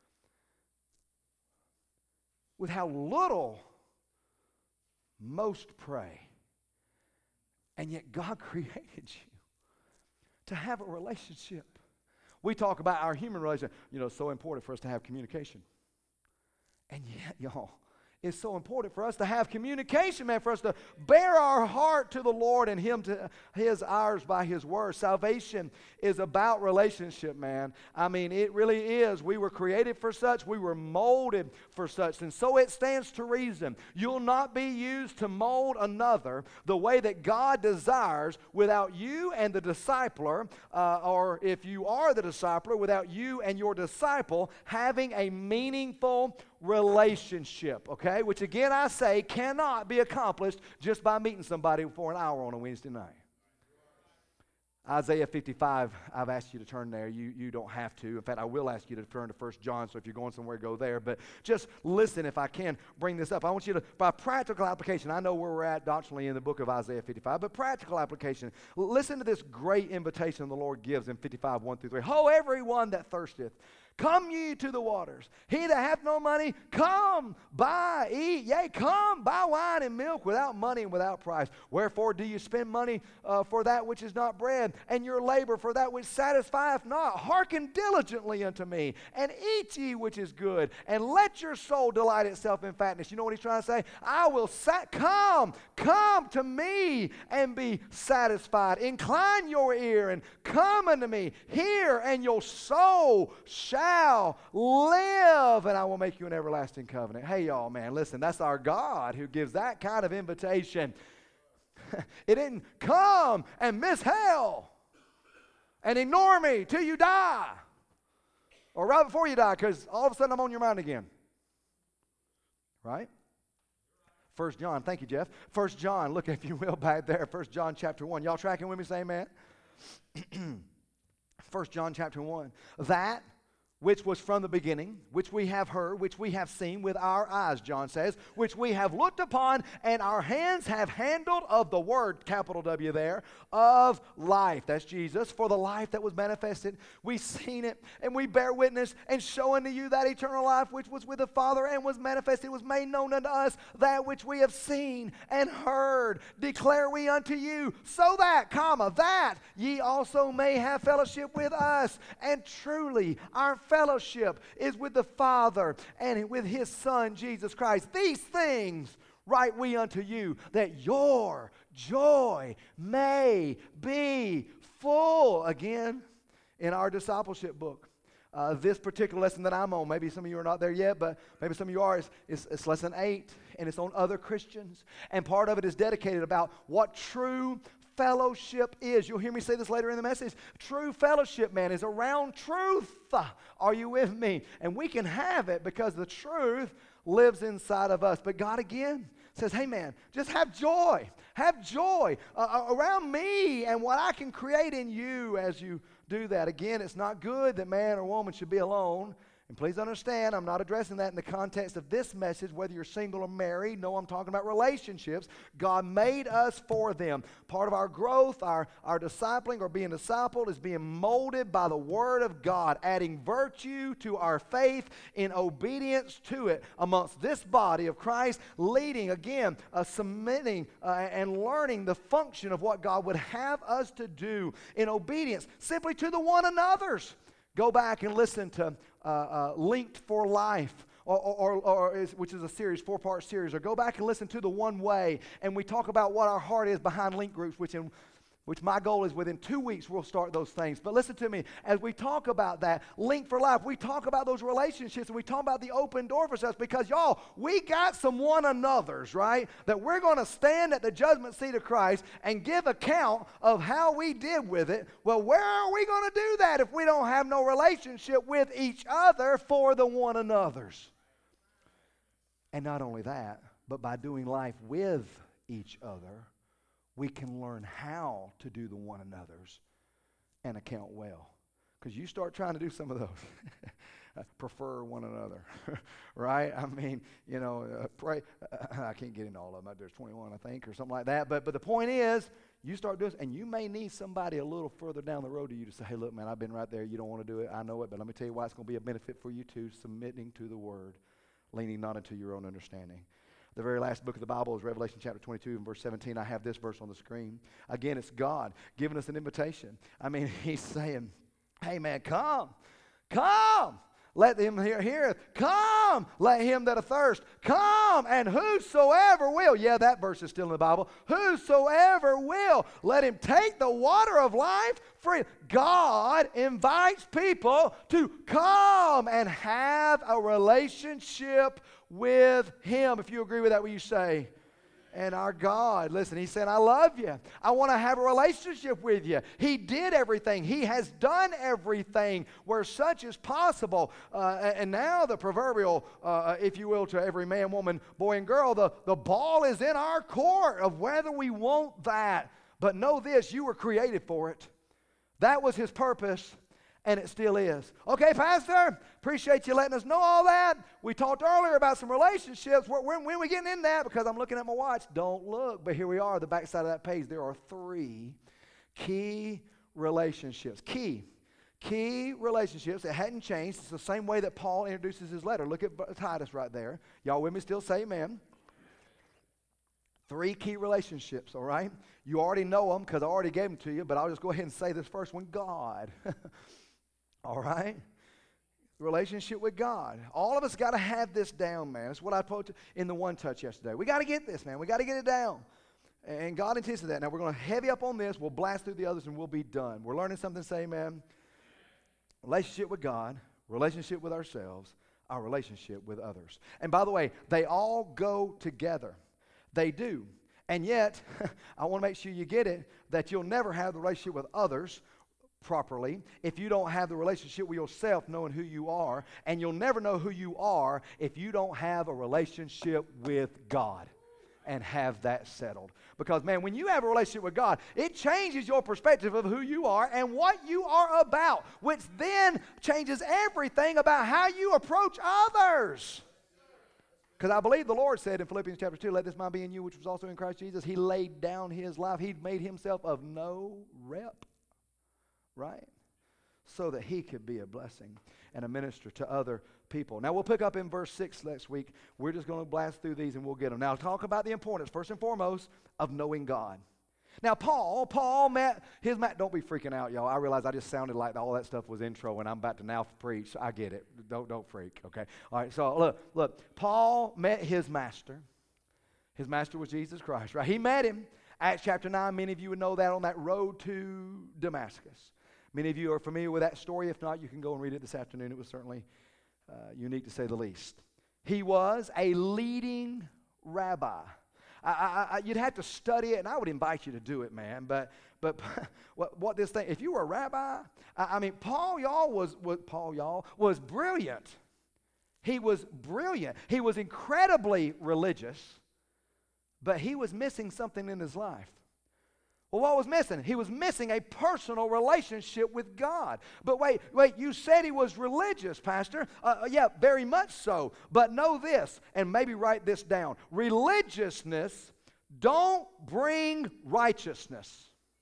with how little most pray, and yet God created you to have a relationship. We talk about our human relationship. It's so important for us to have communication. And yet, y'all, it's so important for us to have communication, man, for us to bear our heart to the Lord and him to ours by his word. Salvation is about relationship, man. I mean, it really is. We were created for such. We were molded for such. And so it stands to reason. You'll not be used to mold another the way that God desires without you and the discipler, or if you are the discipler, without you and your disciple having a meaningful relationship, okay? Which again I say cannot be accomplished just by meeting somebody for an hour on a Wednesday night. Isaiah 55, I've asked you to turn there. You don't have to. In fact, I will ask you to turn to 1 John, so if you're going somewhere, go there. But just listen, if I can bring this up. I want you to, by practical application, I know where we're at doctrinally in the book of Isaiah 55, but practical application, listen to this great invitation the Lord gives in 55, 1-3. Ho, everyone that thirsteth, come ye to the waters. He that hath no money, come, buy, eat. Yea, come, buy wine and milk without money and without price. Wherefore do you spend money for that which is not bread, and your labor for that which satisfieth not? Hearken diligently unto me, and eat ye which is good, and let your soul delight itself in fatness. You know what he's trying to say? I will come to me and be satisfied. Incline your ear and come unto me. Hear, and your soul shall live, and I will make you an everlasting covenant. Hey, y'all, man, listen, that's our God who gives that kind of invitation. It didn't come and miss hell and ignore me till you die, or right before you die, because all of a sudden I'm on your mind again. Right? First John, thank you, Jeff. First John, look if you will back there. First John chapter 1. Y'all tracking with me? Say amen. First John chapter 1. That which was from the beginning, which we have heard, which we have seen with our eyes, John says, which we have looked upon, and our hands have handled of the word, capital W there, of life. That's Jesus. For the life that was manifested, we've seen it, and we bear witness, and show unto you that eternal life which was with the Father, and was manifested, was made known unto us, that which we have seen and heard, declare we unto you, so that, that ye also may have fellowship with us. And truly, our fellowship is with the Father and with His Son, Jesus Christ. These things write we unto you, that your joy may be full. Again, in our discipleship book, this particular lesson that I'm on, maybe some of you are not there yet, but maybe some of you are, it's lesson 8, and it's on other Christians. And part of it is dedicated about what true fellowship is. You'll hear me say this later in the message. True fellowship, man, is around truth. Are you with me? And we can have it because the truth lives inside of us. But God again says, hey man, just have joy. Have joy around me and what I can create in you as you do that. Again, it's not good that man or woman should be alone. And please understand, I'm not addressing that in the context of this message, whether you're single or married. No, I'm talking about relationships. God made us for them. Part of our growth, our discipling or being discipled is being molded by the Word of God, adding virtue to our faith in obedience to it amongst this body of Christ, leading, again, submitting and learning the function of what God would have us to do in obedience simply to the one another's. Go back and listen to Linked for Life, which is a series, 4-part series, or go back and listen to The One Way, and we talk about what our heart is behind Link groups, which my goal is within 2 weeks we'll start those things. But listen to me, as we talk about that, Link for Life, we talk about those relationships, and we talk about the open door for us, because y'all, we got some one another's, right, that we're going to stand at the judgment seat of Christ and give account of how we did with it. Well, where are we going to do that if we don't have no relationship with each other for the one another's? And not only that, but by doing life with each other, we can learn how to do the one another's and account well. Because you start trying to do some of those, prefer one another, right? I mean, pray. I can't get into all of them. There's 21, I think, or something like that. But the point is, you start doing this, and you may need somebody a little further down the road to you to say, hey, look, man, I've been right there. You don't want to do it. I know it, but let me tell you why it's going to be a benefit for you too, submitting to the Word, leaning not into your own understanding. The very last book of the Bible is Revelation chapter 22 and verse 17. I have this verse on the screen. Again, it's God giving us an invitation. I mean, He's saying, hey, man, come. Let him hear. Come, let him that athirst. Come, and whosoever will. Yeah, that verse is still in the Bible. Whosoever will, let him take the water of life free. God invites people to come and have a relationship with Him. If you agree with that, will you say? And our God, listen, He said, I love you. I want to have a relationship with you. He did everything. He has done everything where such is possible. And now the proverbial, if you will, to every man, woman, boy, and girl, the ball is in our court of whether we want that. But know this, you were created for it. That was His purpose. And it still is. Okay, Pastor, appreciate you letting us know all that. We talked earlier about some relationships. When are we getting in that? Because I'm looking at my watch. Don't look. But here we are, the back side of that page. There are 3 key relationships. Key relationships. It hadn't changed. It's the same way that Paul introduces his letter. Look at Titus right there. Y'all with me still? Say amen. 3 key relationships, all right? You already know them because I already gave them to you, but I'll just go ahead and say this first one, God. All right? Relationship with God. All of us got to have this down, man. That's what I put in the One Touch yesterday. We got to get this, man. We got to get it down. And God intends that. Now, we're going to heavy up on this. We'll blast through the others, and we'll be done. We're learning something, say amen. Relationship with God, relationship with ourselves, our relationship with others. And by the way, they all go together. They do. And yet, I want to make sure you get it, that you'll never have the relationship with others properly if you don't have the relationship with yourself, knowing who you are. And you'll never know who you are if you don't have a relationship with God. and have that settled. Because, man, when you have a relationship with God, it changes your perspective of who you are and what you are about, which then changes everything about how you approach others. Because I believe the Lord said in Philippians chapter 2, let this mind be in you, which was also in Christ Jesus. He laid down his life. He made himself of no rep, right? So that he could be a blessing and a minister to other people. Now, we'll pick up in verse 6 next week. We're just going to blast through these and we'll get them. Now, talk about the importance, first and foremost, of knowing God. Now, Paul met his man. Don't be freaking out, y'all. I realize I just sounded like all that stuff was intro and I'm about to now preach. So I get it. Don't freak, okay? All right, so look. Paul met his master. His master was Jesus Christ, right? He met him. Acts chapter 9, many of you would know that on that road to Damascus. Many of you are familiar with that story. If not, you can go and read it this afternoon. It was certainly unique to say the least. He was a leading rabbi. You'd have to study it, and I would invite you to do it, man. But what this thing, if you were a rabbi, I mean, Paul, y'all, was brilliant. He was brilliant. He was incredibly religious, but he was missing something in his life. Well, what was missing? He was missing a personal relationship with God. But wait, you said he was religious, Pastor. Yeah, very much so. But know this, and maybe write this down. Religiousness don't bring righteousness.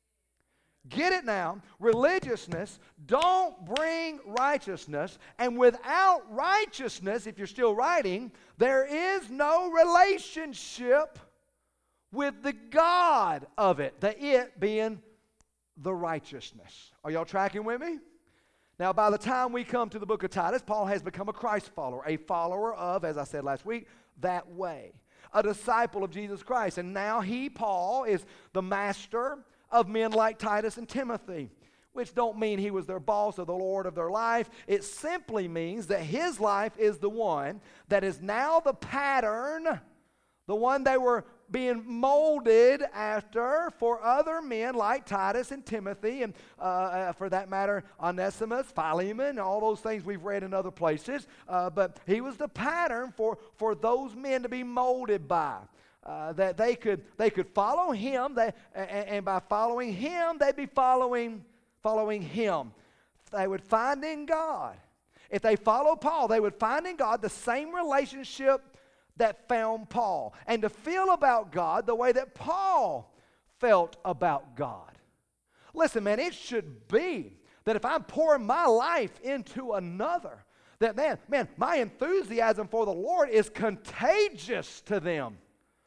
Get it now. Religiousness don't bring righteousness. And without righteousness, if you're still writing, there is no relationship with the God of it, the it being the righteousness. Are y'all tracking with me? Now, by the time we come to the book of Titus, Paul has become a Christ follower, a follower of, as I said last week, that way, a disciple of Jesus Christ. And now Paul, is the master of men like Titus and Timothy, which don't mean he was their boss or the Lord of their life. It simply means that his life is the one that is now the pattern, the one they were being molded after for other men like Titus and Timothy, and for that matter, Onesimus, Philemon, all those things we've read in other places. But he was the pattern for those men to be molded by. That they could follow him, and by following him, they'd be following him. They would find in God. If they followed Paul, they would find in God the same relationship that found Paul, and to feel about God the way that Paul felt about God. Listen, man, it should be that if I'm pouring my life into another, that man, my enthusiasm for the Lord is contagious to them.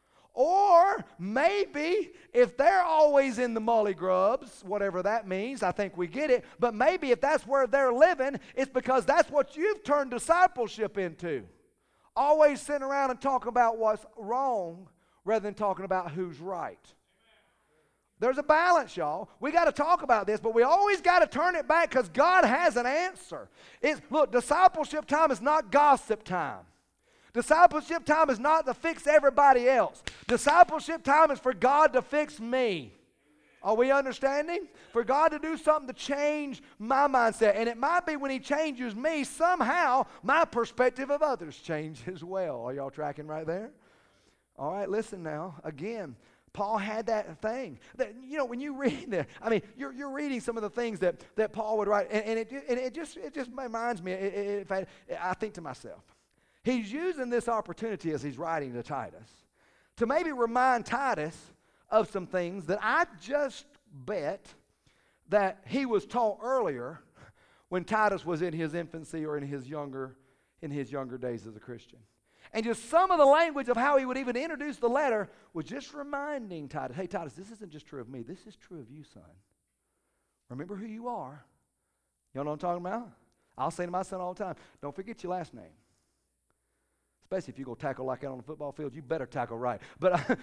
Or maybe if they're always in the mully grubs, whatever that means, I think we get it, but maybe if that's where they're living, it's because that's what you've turned discipleship into. Always sitting around and talking about what's wrong rather than talking about who's right. There's a balance, y'all. We got to talk about this, but we always got to turn it back because God has an answer. Look, discipleship time is not gossip time. Discipleship time is not to fix everybody else. Discipleship time is for God to fix me. Are we understanding? For God to do something to change my mindset. And it might be when he changes me, somehow my perspective of others change as well. Are y'all tracking right there? All right, listen now. Again, Paul had that thing. That, when you read there, I mean, you're reading some of the things that Paul would write, and it just reminds me, I think to myself, he's using this opportunity as he's writing to Titus to maybe remind Titus of some things that I just bet that he was taught earlier when Titus was in his infancy or in his younger days as a Christian. And just some of the language of how he would even introduce the letter was just reminding Titus, hey Titus, this isn't just true of me, this is true of you, son. Remember who you are. You know what I'm talking about? I'll say to my son all the time, don't forget your last name. Especially if you go tackle like that on the football field, you better tackle right. But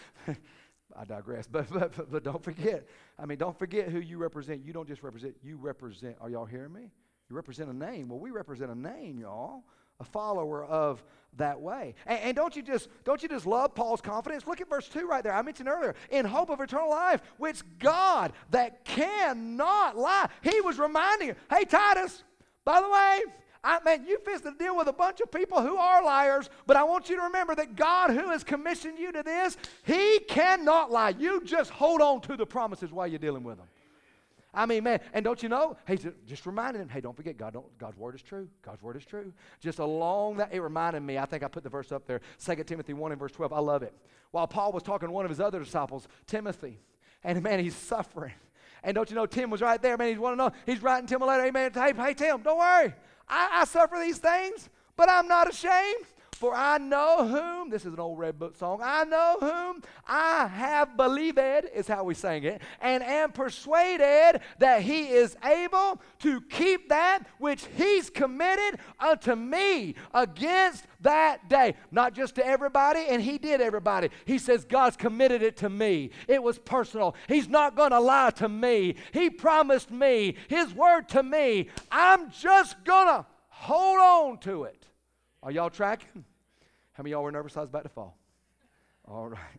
I digress. But don't forget. I mean, don't forget who you represent. You don't just represent. You represent. Are y'all hearing me? You represent a name. Well, we represent a name, y'all. A follower of that way. And don't you just love Paul's confidence? Look at verse 2 right there. I mentioned earlier, in hope of eternal life, which God that cannot lie. He was reminding you, hey Titus, by the way, Man, you fix to deal with a bunch of people who are liars, but I want you to remember that God who has commissioned you to this, He cannot lie. You just hold on to the promises while you're dealing with them. I mean, man, and don't you know, hey, just reminding him, hey, don't forget, God's word is true. God's word is true. Just along that, it reminded me, I think I put the verse up there, 2 Timothy 1 and verse 12. I love it. While Paul was talking to one of his other disciples, Timothy, and man, he's suffering. And don't you know, Tim was right there, man, he's wanting to know, he's writing Tim a letter, amen, hey, Tim, don't worry. I suffer these things, but I'm not ashamed. For I know whom, this is an old Red Book song, I know whom I have believed, is how we sang it, and am persuaded that He is able to keep that which He's committed unto me against that day. Not just to everybody, and He did everybody. He says, God's committed it to me. It was personal. He's not going to lie to me. He promised me His word to me. I'm just going to hold on to it. Are y'all tracking? How many of y'all were nervous I was about to fall? All right.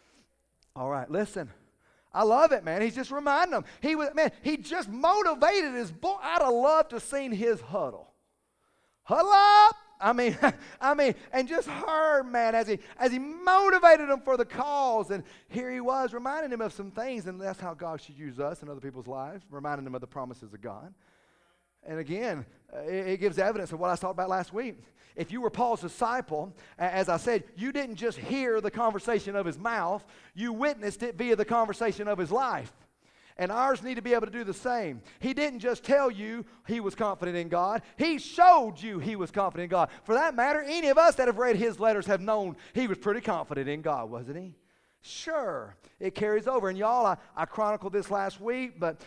All right, listen. I love it, man. He's just reminding them. He just motivated his boy. I'd have loved to have seen his huddle. Huddle up! I mean, and just heard, man, as he motivated them for the cause. And here he was reminding him of some things, and that's how God should use us in other people's lives, reminding them of the promises of God. And again, it gives evidence of what I talked about last week. If you were Paul's disciple, as I said, you didn't just hear the conversation of his mouth, you witnessed it via the conversation of his life. And ours need to be able to do the same. He didn't just tell you he was confident in God. He showed you he was confident in God. For that matter, any of us that have read his letters have known he was pretty confident in God, wasn't he? Sure, it carries over. And y'all, I chronicled this last week, but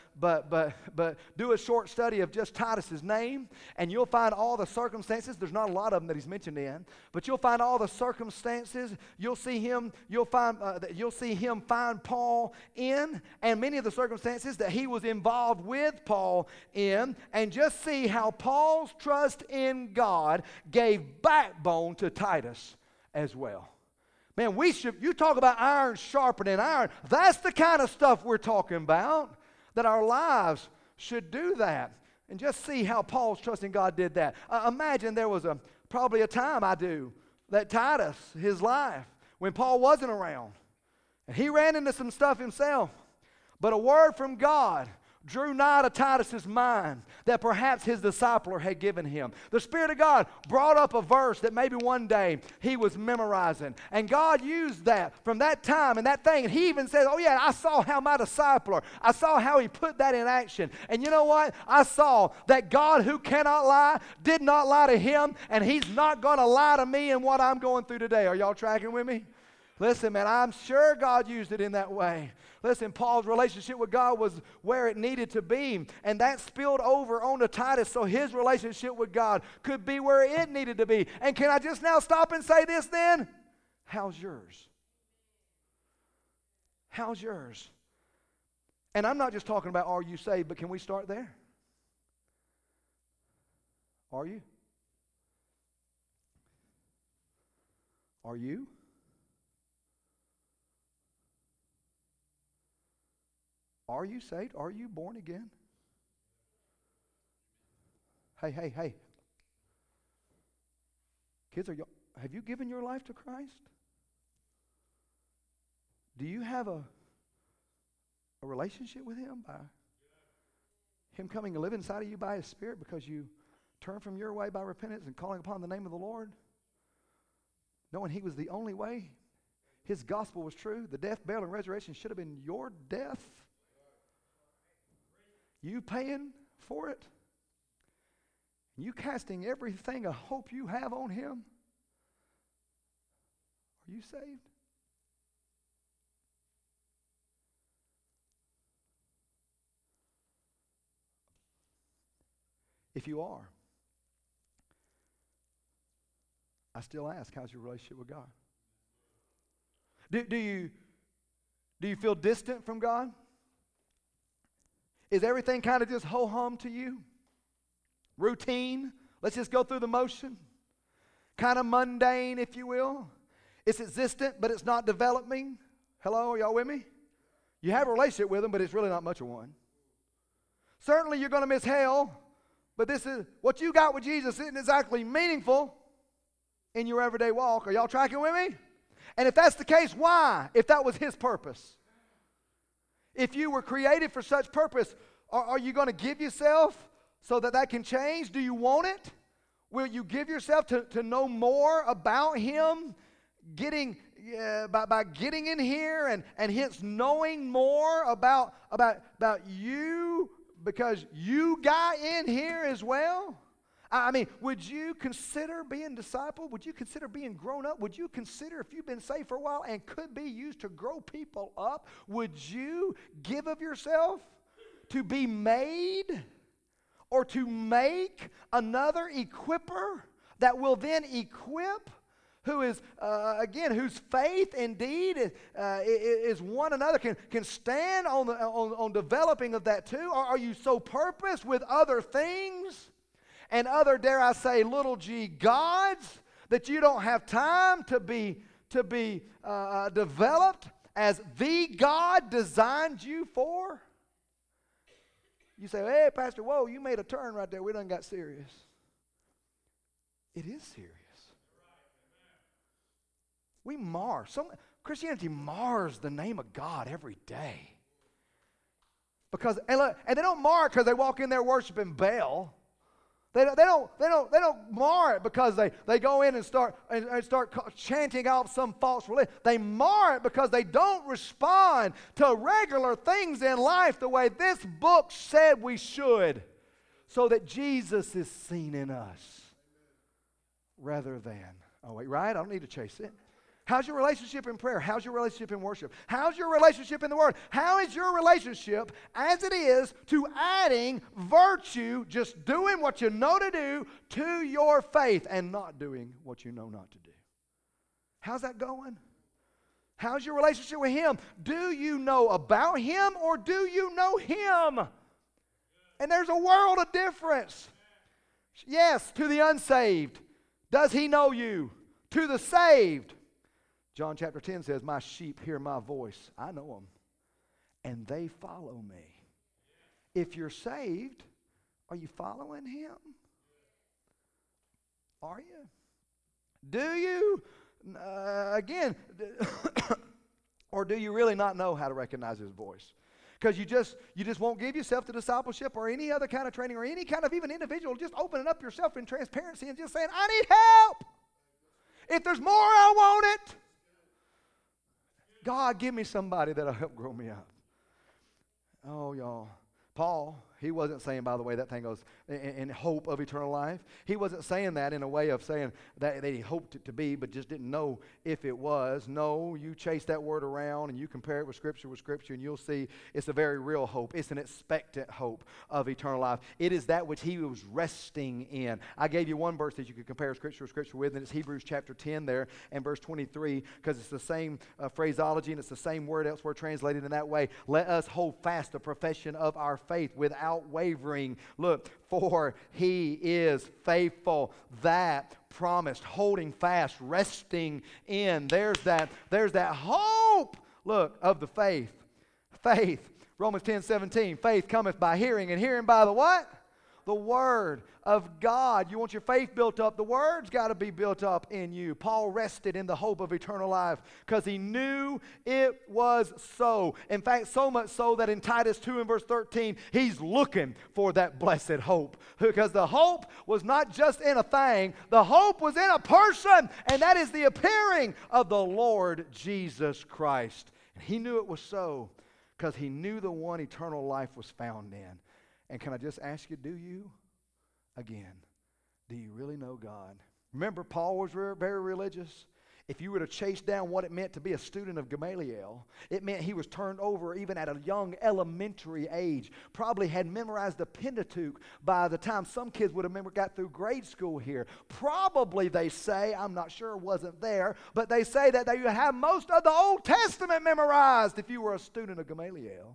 do a short study of just Titus's name, and you'll find all the circumstances. There's not a lot of them that he's mentioned in, but you'll find all the circumstances. You'll see him find Paul in, and many of the circumstances that he was involved with Paul in, and just see how Paul's trust in God gave backbone to Titus as well. Man, you talk about iron sharpening iron. That's the kind of stuff we're talking about, that our lives should do that. And just see how Paul's trusting God did that. Imagine there was probably a time that Titus, his life, when Paul wasn't around, and he ran into some stuff himself, but a word from God drew nigh to Titus's mind that perhaps his discipler had given him. The Spirit of God brought up a verse that maybe one day he was memorizing. And God used that from that time and that thing. And he even said, oh yeah, I saw how my discipler, I saw how he put that in action. And you know what? I saw that God who cannot lie did not lie to him, and He's not going to lie to me in what I'm going through today. Are y'all tracking with me? Listen, man, I'm sure God used it in that way. Listen, Paul's relationship with God was where it needed to be, and that spilled over onto Titus, so his relationship with God could be where it needed to be. And can I just now stop and say this then? How's yours? How's yours? And I'm not just talking about are you saved, but can we start there? Are you? Are you? Are you saved? Are you born again? Hey. Kids, have you given your life to Christ? Do you have a relationship with Him by Him coming and live inside of you by His Spirit because you turn from your way by repentance and calling upon the name of the Lord? Knowing He was the only way. His gospel was true. The death, burial, and resurrection should have been your death. You paying for it? You casting everything of hope you have on Him? Are you saved? If you are, I still ask, how's your relationship with God? Do you feel distant from God? Is everything kind of just ho-hum to you? Routine? Let's just go through the motion? Kind of mundane, if you will? It's existent, but it's not developing? Hello, are y'all with me? You have a relationship with Him, but it's really not much of one. Certainly you're going to miss hell, But this is what you got with Jesus isn't exactly meaningful in your everyday walk. Are y'all tracking with me? And if that's the case, why? If that was his purpose. If you were created for such purpose, are you going to give yourself so that that can change? Do you want it? Will you give yourself to know more about him? By getting in here and hence knowing more about you because you got in here as well? I mean, would you consider being discipled? Would you consider being grown up? Would you consider, if you've been saved for a while and could be used to grow people up, would you give of yourself to be made or to make another equipper that will then equip who is, again, whose faith indeed is one another, can stand on developing of that too? Or are you so purposed with other things and other, dare I say, little g gods that you don't have time to be developed as the God designed you for? You say, hey, Pastor, whoa, you made a turn right there. We done got serious. It is serious. We mar. Christianity mars the name of God every day. Because, and they don't mar it because they walk in there worshiping Baal. They don't mar it because they go in and start chanting out some false religion. They mar it because they don't respond to regular things in life the way this book said we should, so that Jesus is seen in us rather than. Oh wait, right? I don't need to chase it. How's your relationship in prayer? How's your relationship in worship? How's your relationship in the Word? How is your relationship as it is to adding virtue, just doing what you know to do, to your faith and not doing what you know not to do? How's that going? How's your relationship with Him? Do you know about Him or do you know Him? And there's a world of difference. Yes, to the unsaved. Does He know you? To the saved. John chapter 10 says, my sheep hear my voice. I know them. And they follow me. If you're saved, are you following Him? Are you? Do you? Again, or do you really not know how to recognize His voice? Because you just won't give yourself to discipleship or any other kind of training or any kind of even individual, just opening up yourself in transparency and just saying, I need help. If there's more, I want it. God, give me somebody that'll help grow me up. Oh, y'all. Paul, he wasn't saying, by the way, that thing goes in hope of eternal life. He wasn't saying that in a way of saying that he hoped it to be, but just didn't know if it was. No, you chase that word around and you compare it with Scripture, and you'll see it's a very real hope. It's an expectant hope of eternal life. It is that which he was resting in. I gave you one verse that you could compare Scripture with, and it's Hebrews chapter 10 there and verse 23, because it's the same phraseology and it's the same word elsewhere translated in that way. Let us hold fast the profession of our faith without wavering. Look, for He is faithful that promised. Holding fast, resting in. There's that hope, look, of the faith. Faith. Romans 10:17. Faith cometh by hearing, and hearing by the what? The Word of God. You want your faith built up, the Word's got to be built up in you. Paul rested in the hope of eternal life because he knew it was so. In fact, so much so that in Titus 2 and verse 13, he's looking for that blessed hope. Because the hope was not just in a thing, the hope was in a person, and that is the appearing of the Lord Jesus Christ. And he knew it was so because he knew the one eternal life was found in. And can I just ask you, do you? Again, do you really know God? Remember, Paul was very religious. If you were to chase down what it meant to be a student of Gamaliel, it meant he was turned over even at a young elementary age. Probably had memorized the Pentateuch by the time some kids would have got through grade school here. Probably, they say, I'm not sure, wasn't there, but they say that they would have most of the Old Testament memorized if you were a student of Gamaliel.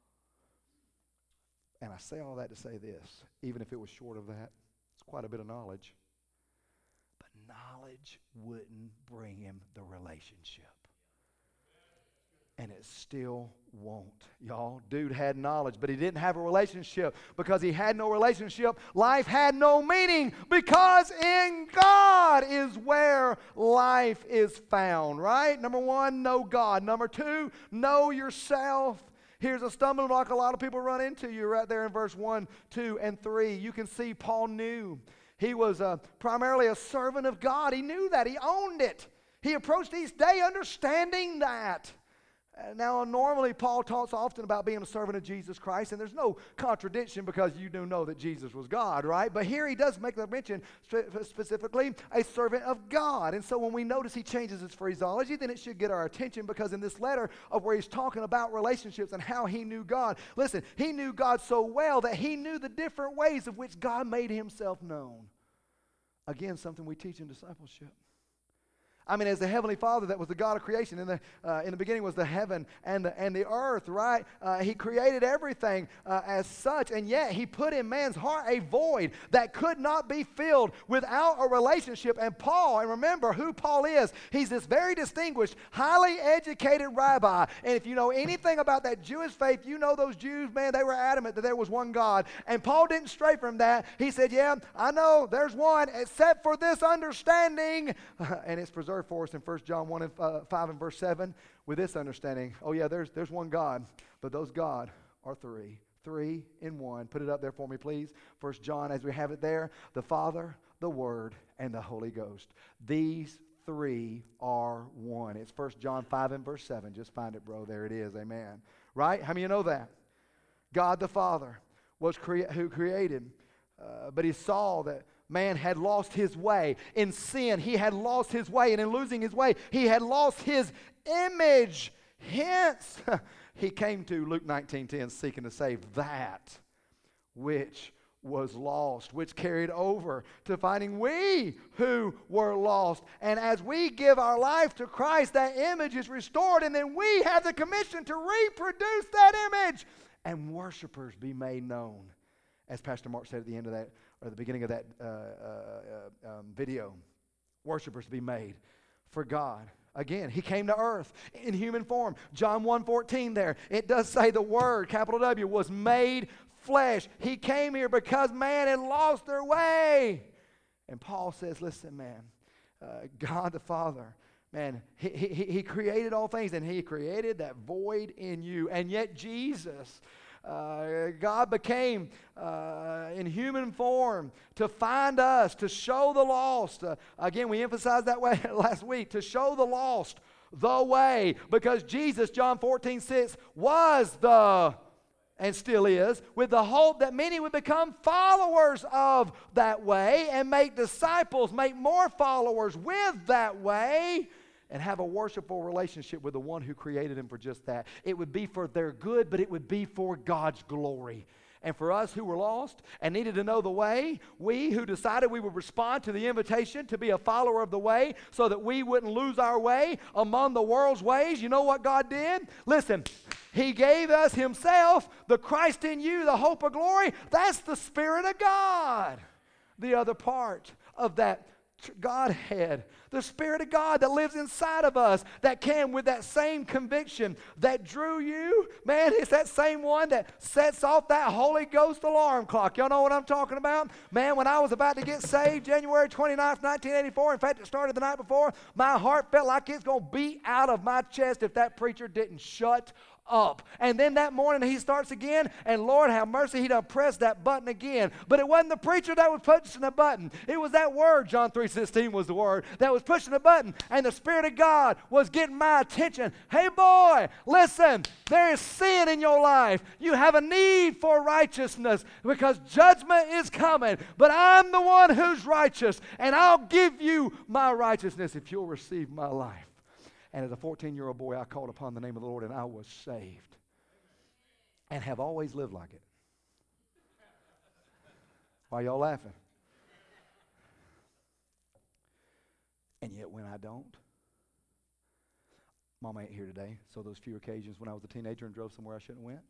And I say all that to say this, even if it was short of that, it's quite a bit of knowledge. But knowledge wouldn't bring him the relationship. and it still won't. Y'all, dude had knowledge, but he didn't have a relationship. Because he had no relationship, life had no meaning. Because in God is where life is found, right? Number one, know God. Number two, know yourself. Here's a stumbling block a lot of people run into you right there in verse 1, 2, and 3. You can see Paul knew. He was primarily a servant of God. He knew that. He owned it. He approached each day understanding that. Now, normally, Paul talks often about being a servant of Jesus Christ, and there's no contradiction because you do know that Jesus was God, right? But here he does make the mention specifically a servant of God. And so when we notice he changes his phraseology, then it should get our attention, because in this letter of where he's talking about relationships and how he knew God, listen, he knew God so well that he knew the different ways of which God made himself known. Again, something we teach in discipleship. I mean, as the Heavenly Father that was the God of creation, in the beginning was the heaven and the earth, right? He created everything as such, and yet he put in man's heart a void that could not be filled without a relationship. And Paul, and remember who Paul is, he's this very distinguished, highly educated rabbi. And if you know anything about that Jewish faith, you know those Jews, man, they were adamant that there was one God. And Paul didn't stray from that. He said, yeah, I know there's one, except for this understanding. And it's preserved for us in 1 John 1 and 5 and verse 7 with this understanding. Oh yeah, there's one God, but those God are three. Three in one. Put it up there for me, please. 1 John, as we have it there, the Father, the Word, and the Holy Ghost. These three are one. It's 1 John 5 and verse 7. Just find it, bro. There it is. Amen. Right? How many of you know that? God the Father was who created, but he saw that man had lost his way. In sin, he had lost his way. And in losing his way, he had lost his image. Hence, he came to Luke 19:10, seeking to save that which was lost, which carried over to finding we who were lost. And as we give our life to Christ, that image is restored. And then we have the commission to reproduce that image. And worshipers be made known. As Pastor Mark said at the end of that, or the beginning of that video, worshipers be made for God. Again, he came to earth in human form. John 1:14 there, it does say the Word, capital W, was made flesh. He came here because man had lost their way. And Paul says, listen, man, God the Father, man, he created all things, and he created that void in you. And yet Jesus, God became in human form to find us, to show the lost. Again, we emphasized that way last week, to show the lost the way, because Jesus, John 14:6, was the, and still is, with the hope that many would become followers of that way and make disciples, make more followers with that way, and have a worshipful relationship with the one who created them for just that. It would be for their good, but it would be for God's glory. And for us who were lost and needed to know the way, we who decided we would respond to the invitation to be a follower of the way so that we wouldn't lose our way among the world's ways, you know what God did? Listen, he gave us himself, the Christ in you, the hope of glory. That's the Spirit of God. The other part of that Godhead, the Spirit of God that lives inside of us, that can, with that same conviction that drew you, man, it's that same one that sets off that Holy Ghost alarm clock. Y'all know what I'm talking about? Man, when I was about to get saved, January 29th, 1984, in fact, it started the night before, my heart felt like it's going to beat out of my chest if that preacher didn't shut up. And then that morning he starts again, and Lord have mercy, he done pressed that button again. But it wasn't the preacher that was pushing the button. It was that word, John 3:16 was the word, that was pushing the button, and the Spirit of God was getting my attention. Hey boy, listen, there is sin in your life. You have a need for righteousness because judgment is coming. But I'm the one who's righteous, and I'll give you my righteousness if you'll receive my life. And as a 14-year-old boy, I called upon the name of the Lord, and I was saved. And have always lived like it. Why y'all laughing? And yet when I don't, Mama ain't here today, so those few occasions when I was a teenager and drove somewhere I shouldn't have went,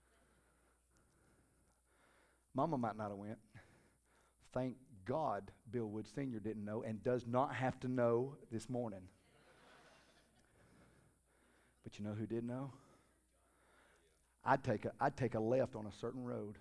Mama might not have went. Thank God Bill Wood Sr. didn't know and does not have to know this morning. But you know who did know? I'd take a left on a certain road.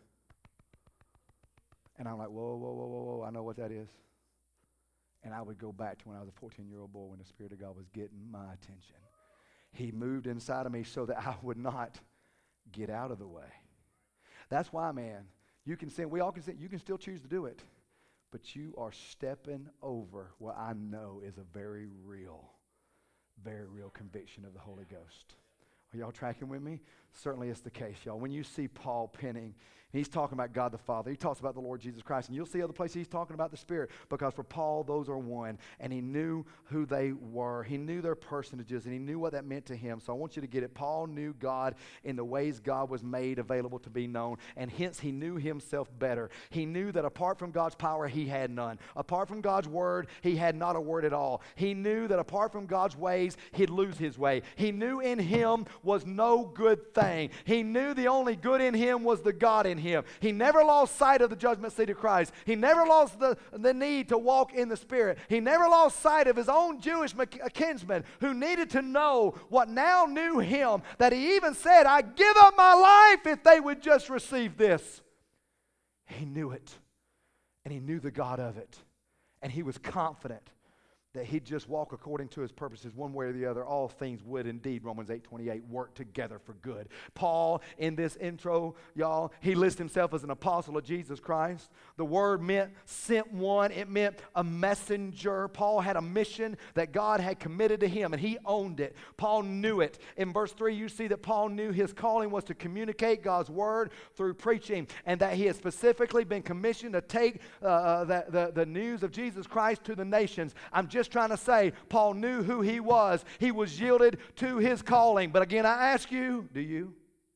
And I'm like, whoa, whoa, whoa, whoa, whoa, I know what that is. And I would go back to when I was a 14-year-old boy when the Spirit of God was getting my attention. He moved inside of me so that I would not get out of the way. That's why, man, you can sin. We all can sin. You can still choose to do it. But you are stepping over what I know is a very real conviction of the Holy Ghost. Are y'all tracking with me? Certainly it's the case, y'all. When you see Paul penning, he's talking about God the Father. He talks about the Lord Jesus Christ. And you'll see other places he's talking about the Spirit. Because for Paul, those are one. And he knew who they were. He knew their personages. And he knew what that meant to him. So I want you to get it. Paul knew God in the ways God was made available to be known. And hence he knew himself better. He knew that apart from God's power, he had none. Apart from God's word, he had not a word at all. He knew that apart from God's ways, he'd lose his way. He knew in him was no good thing. He knew the only good in him was the God in him. He never lost sight of the judgment seat of Christ. He never lost the need to walk in the Spirit. He never lost sight of his own Jewish kinsmen who needed to know what now knew him, that he even said, I give up my life if they would just receive this. He knew it, and he knew the God of it, and he was confident that he'd just walk according to his purposes one way or the other. All things would indeed, Romans 8:28, work together for good. Paul, in this intro, y'all, he lists himself as an apostle of Jesus Christ. The word meant sent one. It meant a messenger. Paul had a mission that God had committed to him, and he owned it. Paul knew it. In verse 3, you see that Paul knew his calling was to communicate God's word through preaching, and that he had specifically been commissioned to take the news of Jesus Christ to the nations. I'm just trying to say, Paul knew who he was. He was yielded to his calling. But again, I ask you, do you?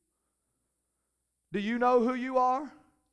Do you know who you are?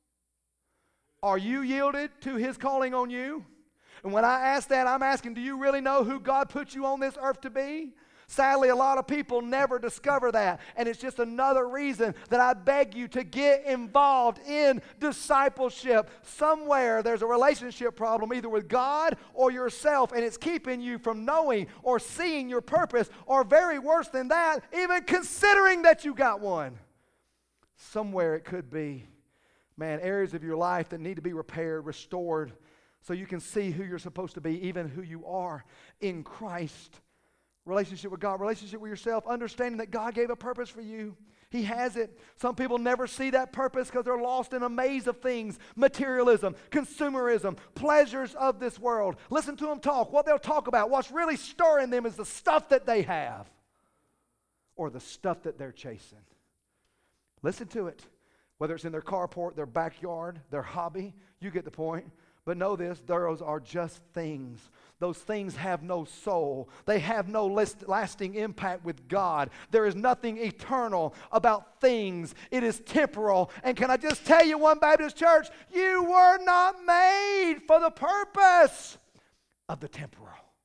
Are you yielded to his calling on you? And when I ask that, I'm asking, do you really know who God put you on this earth to be? Sadly, a lot of people never discover that. And it's just another reason that I beg you to get involved in discipleship. Somewhere there's a relationship problem either with God or yourself, and it's keeping you from knowing or seeing your purpose, or very worse than that, even considering that you got one. Somewhere it could be, man, areas of your life that need to be repaired, restored, so you can see who you're supposed to be, even who you are in Christ. Relationship with God, relationship with yourself, understanding that God gave a purpose for you. He has it. Some people never see that purpose because they're lost in a maze of things. Materialism, consumerism, pleasures of this world. Listen to them talk. What they'll talk about, what's really stirring them is the stuff that they have or the stuff that they're chasing. Listen to it. Whether it's in their carport, their backyard, their hobby, you get the point. But know this, those are just things. Those things have no soul. They have no lasting impact with God. There is nothing eternal about things. It is temporal. And can I just tell you, One Baptist Church, you were not made for the purpose of the temporal.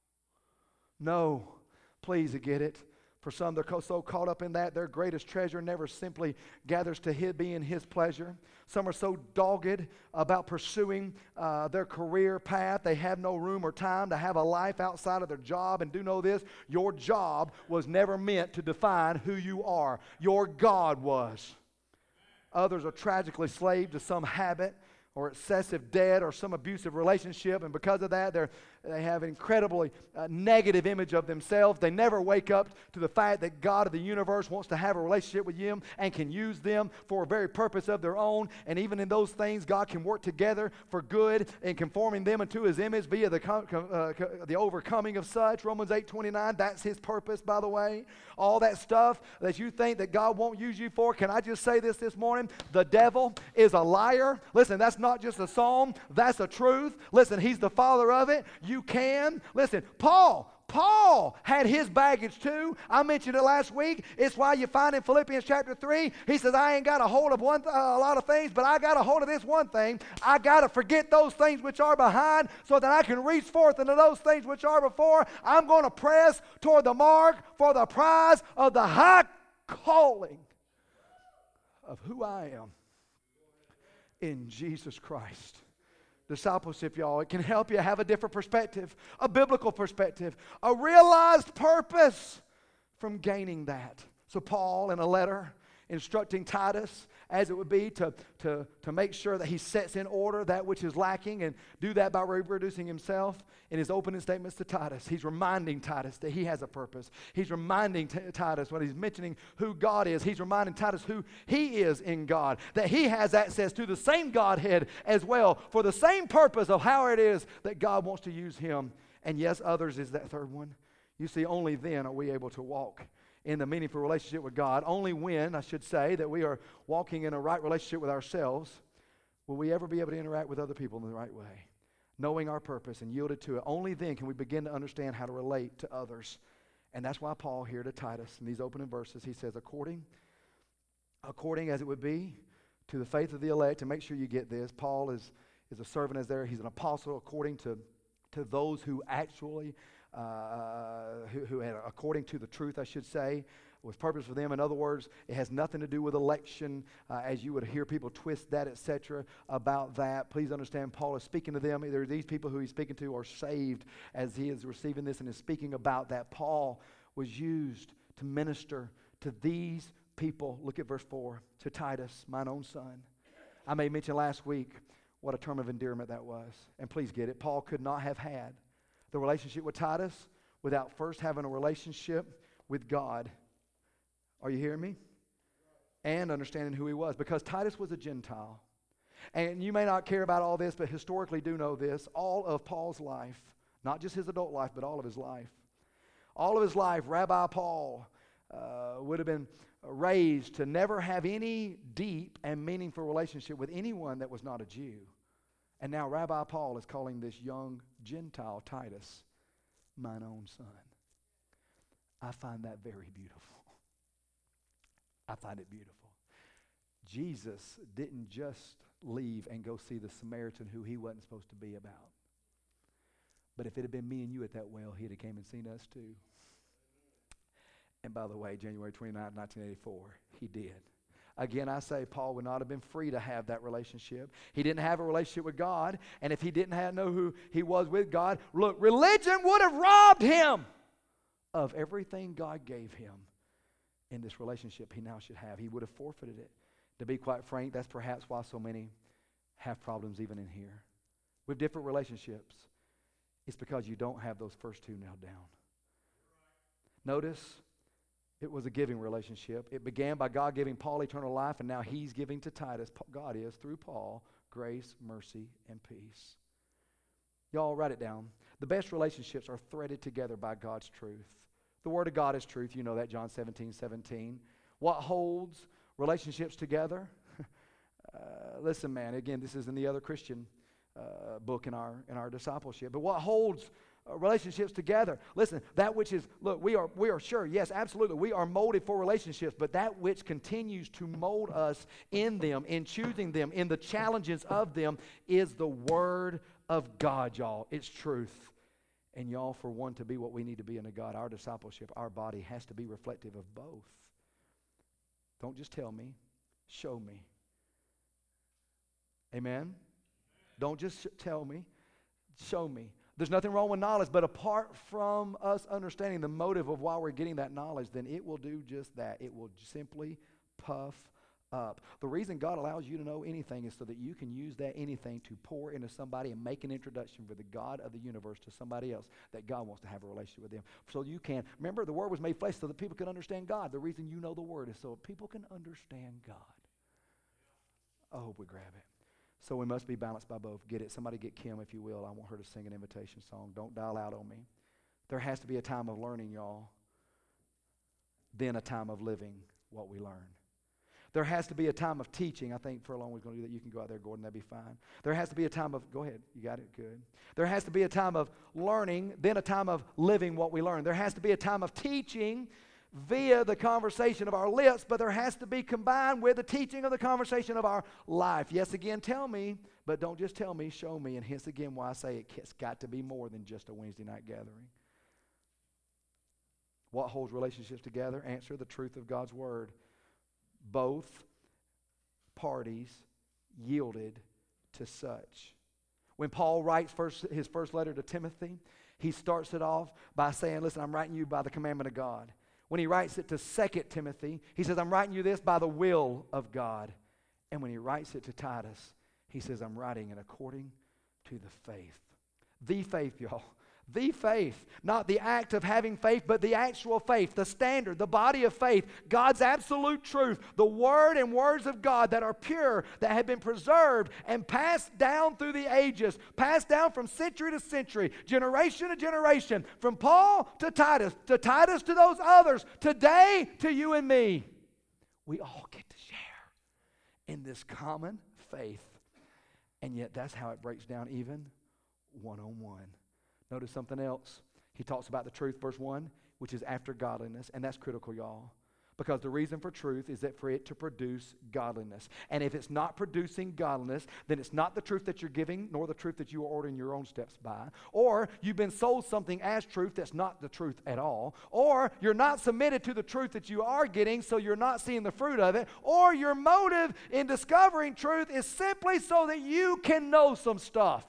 No, please get it. For some, they're so caught up in that, their greatest treasure never simply gathers to be in His pleasure. Some are so dogged about pursuing their career path, they have no room or time to have a life outside of their job. And do know this, your job was never meant to define who you are. Your God was. Others are tragically slave to some habit or excessive debt or some abusive relationship, and because of that, they have an incredibly negative image of themselves. They never wake up to the fact that God of the universe wants to have a relationship with them and can use them for a very purpose of their own. And even in those things, God can work together for good in conforming them into His image via the overcoming of such. Romans 8:29, that's His purpose, by the way. All that stuff that you think that God won't use you for, can I just say this morning? The devil is a liar. Listen, that's not just a psalm, that's a truth. Listen, he's the father of it. You can. Listen, Paul had his baggage too. I mentioned it last week. It's why you find in Philippians chapter 3, he says, I ain't got a hold of a lot of things, but I got a hold of this one thing. I got to forget those things which are behind so that I can reach forth into those things which are before. I'm going to press toward the mark for the prize of the high calling of who I am in Jesus Christ. Discipleship, y'all, it can help you have a different perspective, a biblical perspective, a realized purpose from gaining that. So Paul, in a letter, instructing Titus, as it would be, to make sure that he sets in order that which is lacking and do that by reproducing himself. In his opening statements to Titus, he's reminding Titus that he has a purpose. He's reminding Titus when he's mentioning who God is. He's reminding Titus who he is in God, that he has access to the same Godhead as well for the same purpose of how it is that God wants to use him. And yes, others is that third one. You see, only then are we able to walk in the meaningful relationship with God. Only when, I should say, that we are walking in a right relationship with ourselves will we ever be able to interact with other people in the right way, knowing our purpose and yielded to it. Only then can we begin to understand how to relate to others. And that's why Paul here to Titus, in these opening verses, he says, according as it would be to the faith of the elect, and make sure you get this, Paul is a servant as there. He's an apostle according to those who actually who had, according to the truth, I should say, was purpose for them. In other words, it has nothing to do with election, as you would hear people twist that, etc., about that. Please understand, Paul is speaking to them. Either these people who he's speaking to are saved as he is receiving this and is speaking about that. Paul was used to minister to these people. Look at verse 4. To Titus, mine own son. I may mention last week what a term of endearment that was. And please get it. Paul could not have had the relationship with Titus without first having a relationship with God. Are you hearing me? And understanding who he was. Because Titus was a Gentile. And you may not care about all this, but historically do know this. All of Paul's life, not just his adult life, but all of his life. All of his life, Rabbi Paul would have been raised to never have any deep and meaningful relationship with anyone that was not a Jew. And now Rabbi Paul is calling this young Gentile Titus mine own son. I find that very beautiful. I find it beautiful. Jesus didn't just leave and go see the Samaritan who he wasn't supposed to be about. But if it had been me and you at that well, he'd have came and seen us too. And by the way, January 29, 1984, he did. Again, I say Paul would not have been free to have that relationship. He didn't have a relationship with God. And if he didn't know who he was with God, look, religion would have robbed him of everything God gave him in this relationship he now should have. He would have forfeited it. To be quite frank, that's perhaps why so many have problems even in here. With different relationships, it's because you don't have those first two nailed down. Notice, it was a giving relationship. It began by God giving Paul eternal life, and now he's giving to Titus, God is, through Paul, grace, mercy, and peace. Y'all write it down. The best relationships are threaded together by God's truth. The Word of God is truth. You know that, John 17:17. What holds relationships together? Listen, man, again, this is in the other Christian book in our discipleship. But what holds relationships together? Listen, that which is, look, we are sure, yes, absolutely, we are molded for relationships, but that which continues to mold us in them, in choosing them, in the challenges of them, is the Word of God, y'all. It's truth. And y'all, for one to be what we need to be in a God, our discipleship, our body has to be reflective of both. Don't just tell me, show me. Amen? Don't just tell me, show me. There's nothing wrong with knowledge, but apart from us understanding the motive of why we're getting that knowledge, then it will do just that. It will simply puff up. The reason God allows you to know anything is so that you can use that anything to pour into somebody and make an introduction for the God of the universe to somebody else that God wants to have a relationship with them. So you can, remember, the Word was made flesh so that people can understand God. The reason you know the Word is so people can understand God. I hope we grab it. So we must be balanced by both. Get it? Somebody get Kim, if you will. I want her to sing an invitation song. Don't dial out on me. There has to be a time of learning, y'all, then a time of living what we learn. There has to be a time of teaching. I think Furlong was going to do that. You can go out there, Gordon. That'd be fine. There has to be a time of, go ahead. You got it? Good. There has to be a time of learning, then a time of living what we learn. There has to be a time of teaching via the conversation of our lips, but there has to be combined with the teaching of the conversation of our life. Yes, again, tell me, but don't just tell me, show me. And hence again why I say it's got to be more than just a Wednesday night gathering. What holds relationships together? Answer: the truth of God's Word. Both parties yielded to such. When Paul writes his first letter to Timothy, he starts it off by saying, listen, I'm writing you by the commandment of God. When he writes it to 2 Timothy, he says, I'm writing you this by the will of God. And when he writes it to Titus, he says, I'm writing it according to the faith. The faith, y'all. The faith. Not the act of having faith, but the actual faith, the standard, the body of faith, God's absolute truth, the word and words of God that are pure, that have been preserved and passed down through the ages, passed down from century to century, generation to generation, from Paul to Titus to those others, today to you and me. We all get to share in this common faith. And yet that's how it breaks down even one-on-one. Notice something else. He talks about the truth, verse 1, which is after godliness, and that's critical, y'all. Because the reason for truth is that for it to produce godliness. And if it's not producing godliness, then it's not the truth that you're giving, nor the truth that you are ordering your own steps by. Or you've been sold something as truth that's not the truth at all. Or you're not submitted to the truth that you are getting, so you're not seeing the fruit of it. Or your motive in discovering truth is simply so that you can know some stuff.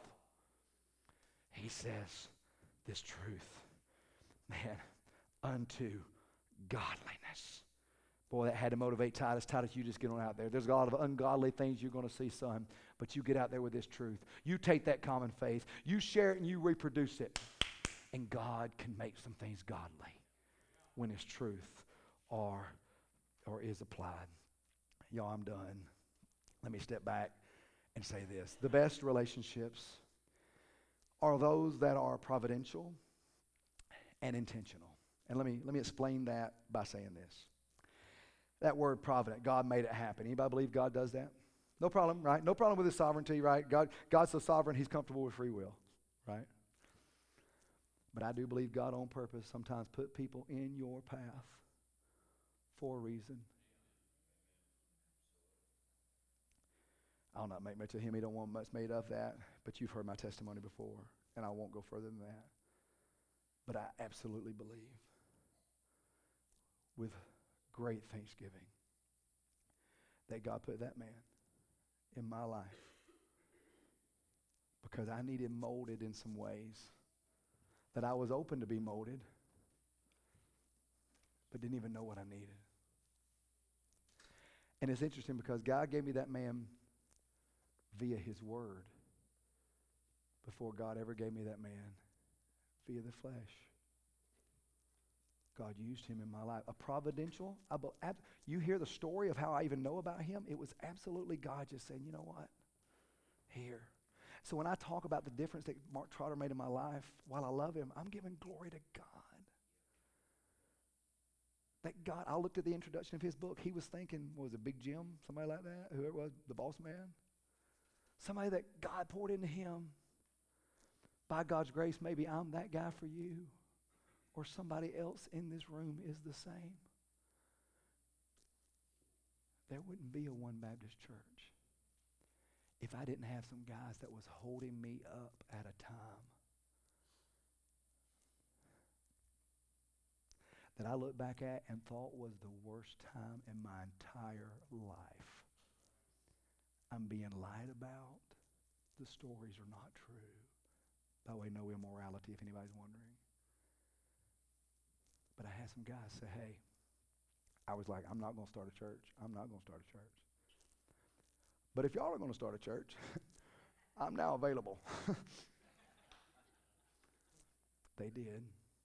He says, this truth, man, unto godliness. Boy, that had to motivate Titus. Titus, you just get on out there. There's a lot of ungodly things you're going to see, son, but you get out there with this truth. You take that common faith, you share it, and you reproduce it, and God can make some things godly when His truth or is applied. Y'all, I'm done. Let me step back and say this. The best relationships are those that are providential and intentional. And let me explain that by saying this. That word provident, God made it happen. Anybody believe God does that? No problem, right? No problem with His sovereignty, right? God's so sovereign, He's comfortable with free will, right? But I do believe God on purpose sometimes put people in your path for a reason. I'll not make much of Him. He don't want much made of that. But you've heard my testimony before, and I won't go further than that. But I absolutely believe with great thanksgiving that God put that man in my life because I needed molded in some ways that I was open to be molded but didn't even know what I needed. And it's interesting because God gave me that man via His word before God ever gave me that man via the flesh. God used him in my life. A providential, you hear the story of how I even know about him, it was absolutely God just saying, you know what? Here. So when I talk about the difference that Mark Trotter made in my life, while I love him, I'm giving glory to God. That God, I looked at the introduction of his book, he was thinking, what was it, Big Jim? Somebody like that? Whoever it was, the boss man? Somebody that God poured into him. By God's grace, maybe I'm that guy for you. Or somebody else in this room is the same. There wouldn't be a One Baptist church if I didn't have some guys that was holding me up at a time that I look back at and thought was the worst time in my entire life. I'm being lied about. The stories are not true. By the way, no immorality if anybody's wondering. But I had some guys say, hey, I was like, I'm not going to start a church. I'm not going to start a church. But if y'all are going to start a church, I'm now available. They did.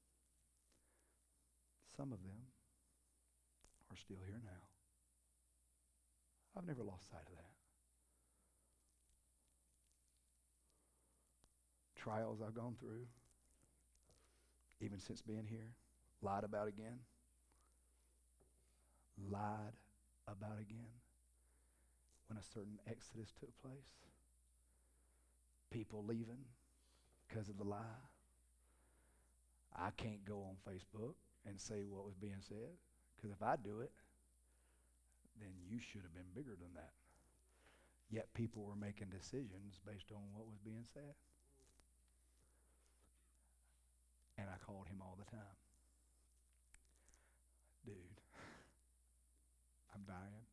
Some of them are still here now. I've never lost sight of that. Trials I've gone through, even since being here, lied about again. Lied about again. When a certain exodus took place. People leaving because of the lie. I can't go on Facebook and say what was being said, because if I do it, then you should have been bigger than that. Yet people were making decisions based on what was being said. And I called him all the time. Dude, I'm dying.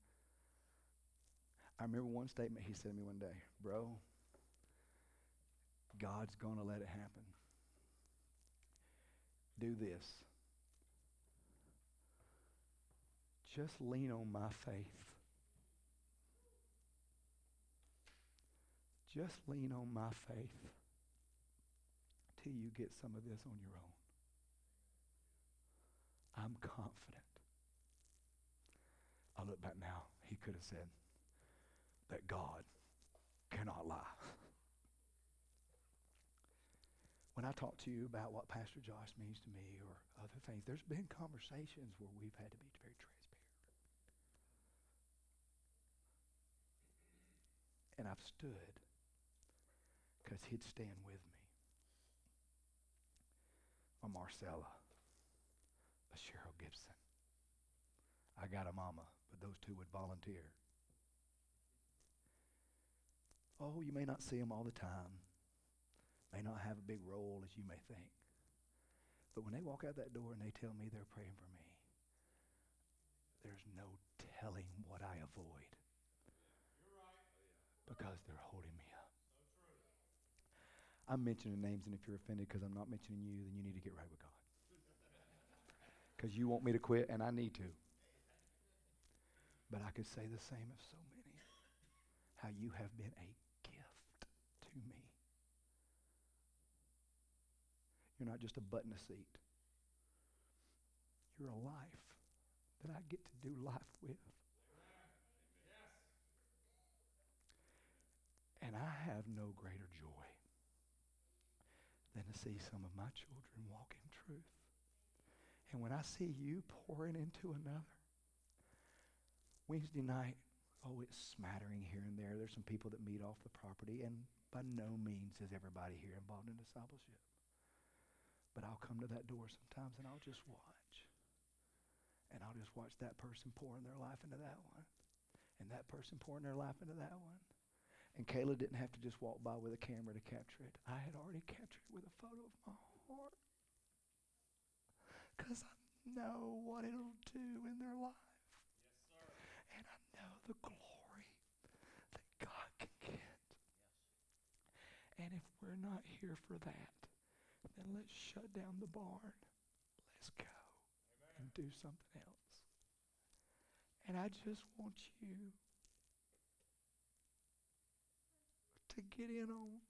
I remember one statement he said to me one day, bro, God's going to let it happen. Do this. Just lean on my faith. Just lean on my faith till you get some of this on your own. I'm confident. I look back now, he could have said that God cannot lie. When I talk to you about what Pastor Josh means to me or other things, there's been conversations where we've had to be very transparent. And I've stood because he'd stand with me. A Marcella, a Cheryl Gibson. I got a mama, but those two would volunteer. Oh, you may not see them all the time. May not have a big role as you may think. But when they walk out that door and they tell me they're praying for me, there's no telling what I avoid. You're right. Because they're holding me up. So true. I'm mentioning names, and if you're offended because I'm not mentioning you, then you need to get right with God. Because you want me to quit, and I need to. But I could say the same of so many. How you have been a gift to me. You're not just a button a seat. You're a life that I get to do life with. And I have no greater joy than to see some of my children walk in truth. And when I see you pouring into another, Wednesday night, it's smattering here and there. There's some people that meet off the property, and by no means is everybody here involved in discipleship. But I'll come to that door sometimes, and I'll just watch. And I'll just watch that person pouring their life into that one, and that person pouring their life into that one. And Kayla didn't have to just walk by with a camera to capture it. I had already captured it with a photo of my heart. Because I know what it'll do in their life. Yes, sir. And I know the glory that God can get. Yes. And if we're not here for that, then let's shut down the barn. Let's go. Amen. And do something else. And I just want you to get in on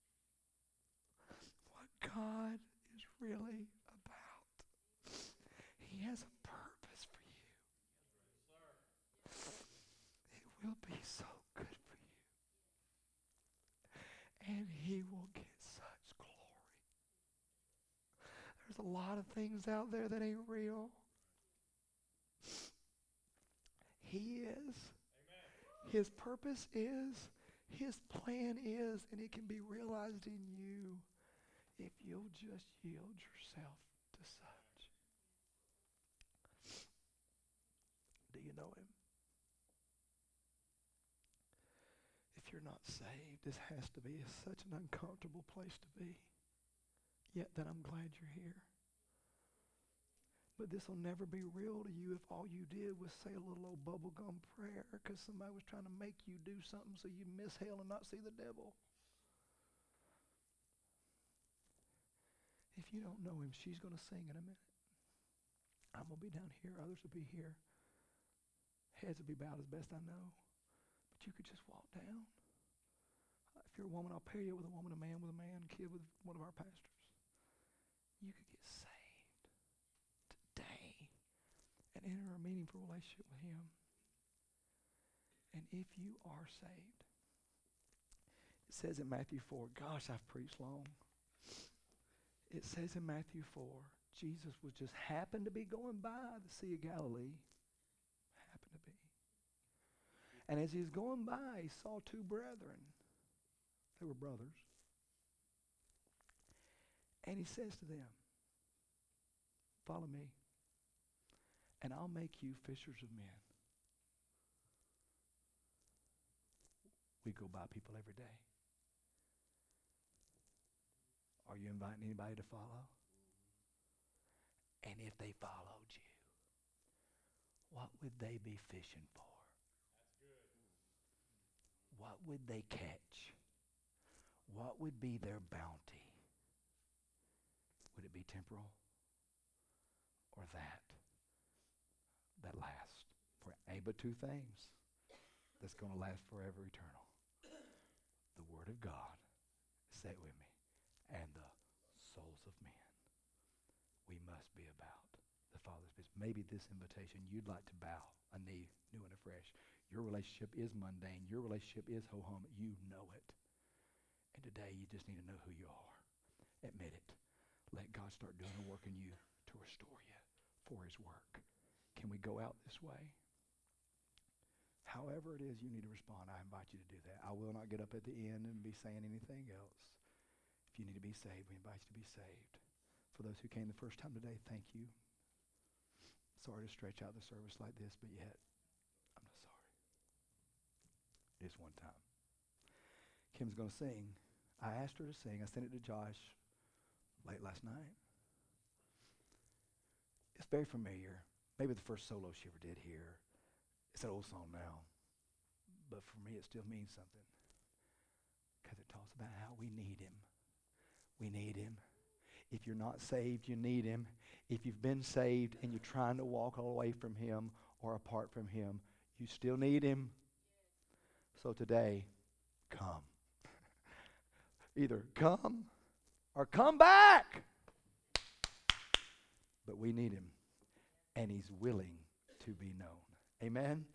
what God is really about. He has a purpose for you. It will be so good for you. And he will get such glory. There's a lot of things out there that ain't real. He is. Amen. His purpose is. His plan is, and it can be realized in you if you'll just yield yourself to such. Do you know him? If you're not saved, this has to be such an uncomfortable place to be. Yet then I'm glad you're here. But this will never be real to you if all you did was say a little old bubblegum prayer because somebody was trying to make you do something so you'd miss hell and not see the devil. If you don't know him, she's going to sing in a minute. I'm going to be down here. Others will be here. Heads will be bowed as best I know. But you could just walk down. If you're a woman, I'll pair you with a woman, a man with a man, a kid with one of our pastors. You could get saved today and enter a meaningful relationship with him. And if you are saved, it says in Matthew 4, gosh, I've preached long. It says in Matthew 4, Jesus was just happened to be going by the Sea of Galilee. Happened to be. And as he was going by, he saw two brethren. They were brothers. And he says to them, follow me, and I'll make you fishers of men. We go by people every day. Are you inviting anybody to follow? And if they followed you, what would they be fishing for? That's good. What would they catch? What would be their bounty? Would it be temporal? Or that lasts? but two things that's going to last forever eternal. The Word of God, say it with me, and the souls of men. We must be about the Father's business. Maybe this invitation, you'd like to bow a knee new and afresh. Your relationship is mundane. Your relationship is ho-hum. You know it. And today you just need to know who you are. Admit it. Let God start doing the work in you to restore you for his work. Can we go out this way? However it is you need to respond, I invite you to do that. I will not get up at the end and be saying anything else. If you need to be saved, we invite you to be saved. For those who came the first time today, thank you. Sorry to stretch out the service like this, but yet, I'm not sorry. Just one time. Kim's going to sing. I asked her to sing. I sent it to Josh late last night. It's very familiar. Maybe the first solo she ever did here. It's an old song now. But for me, it still means something. Because it talks about how we need him. We need him. If you're not saved, you need him. If you've been saved and you're trying to walk away from him or apart from him, you still need him. So today, come. Either come or come back. But we need him. And he's willing to be known. Amen.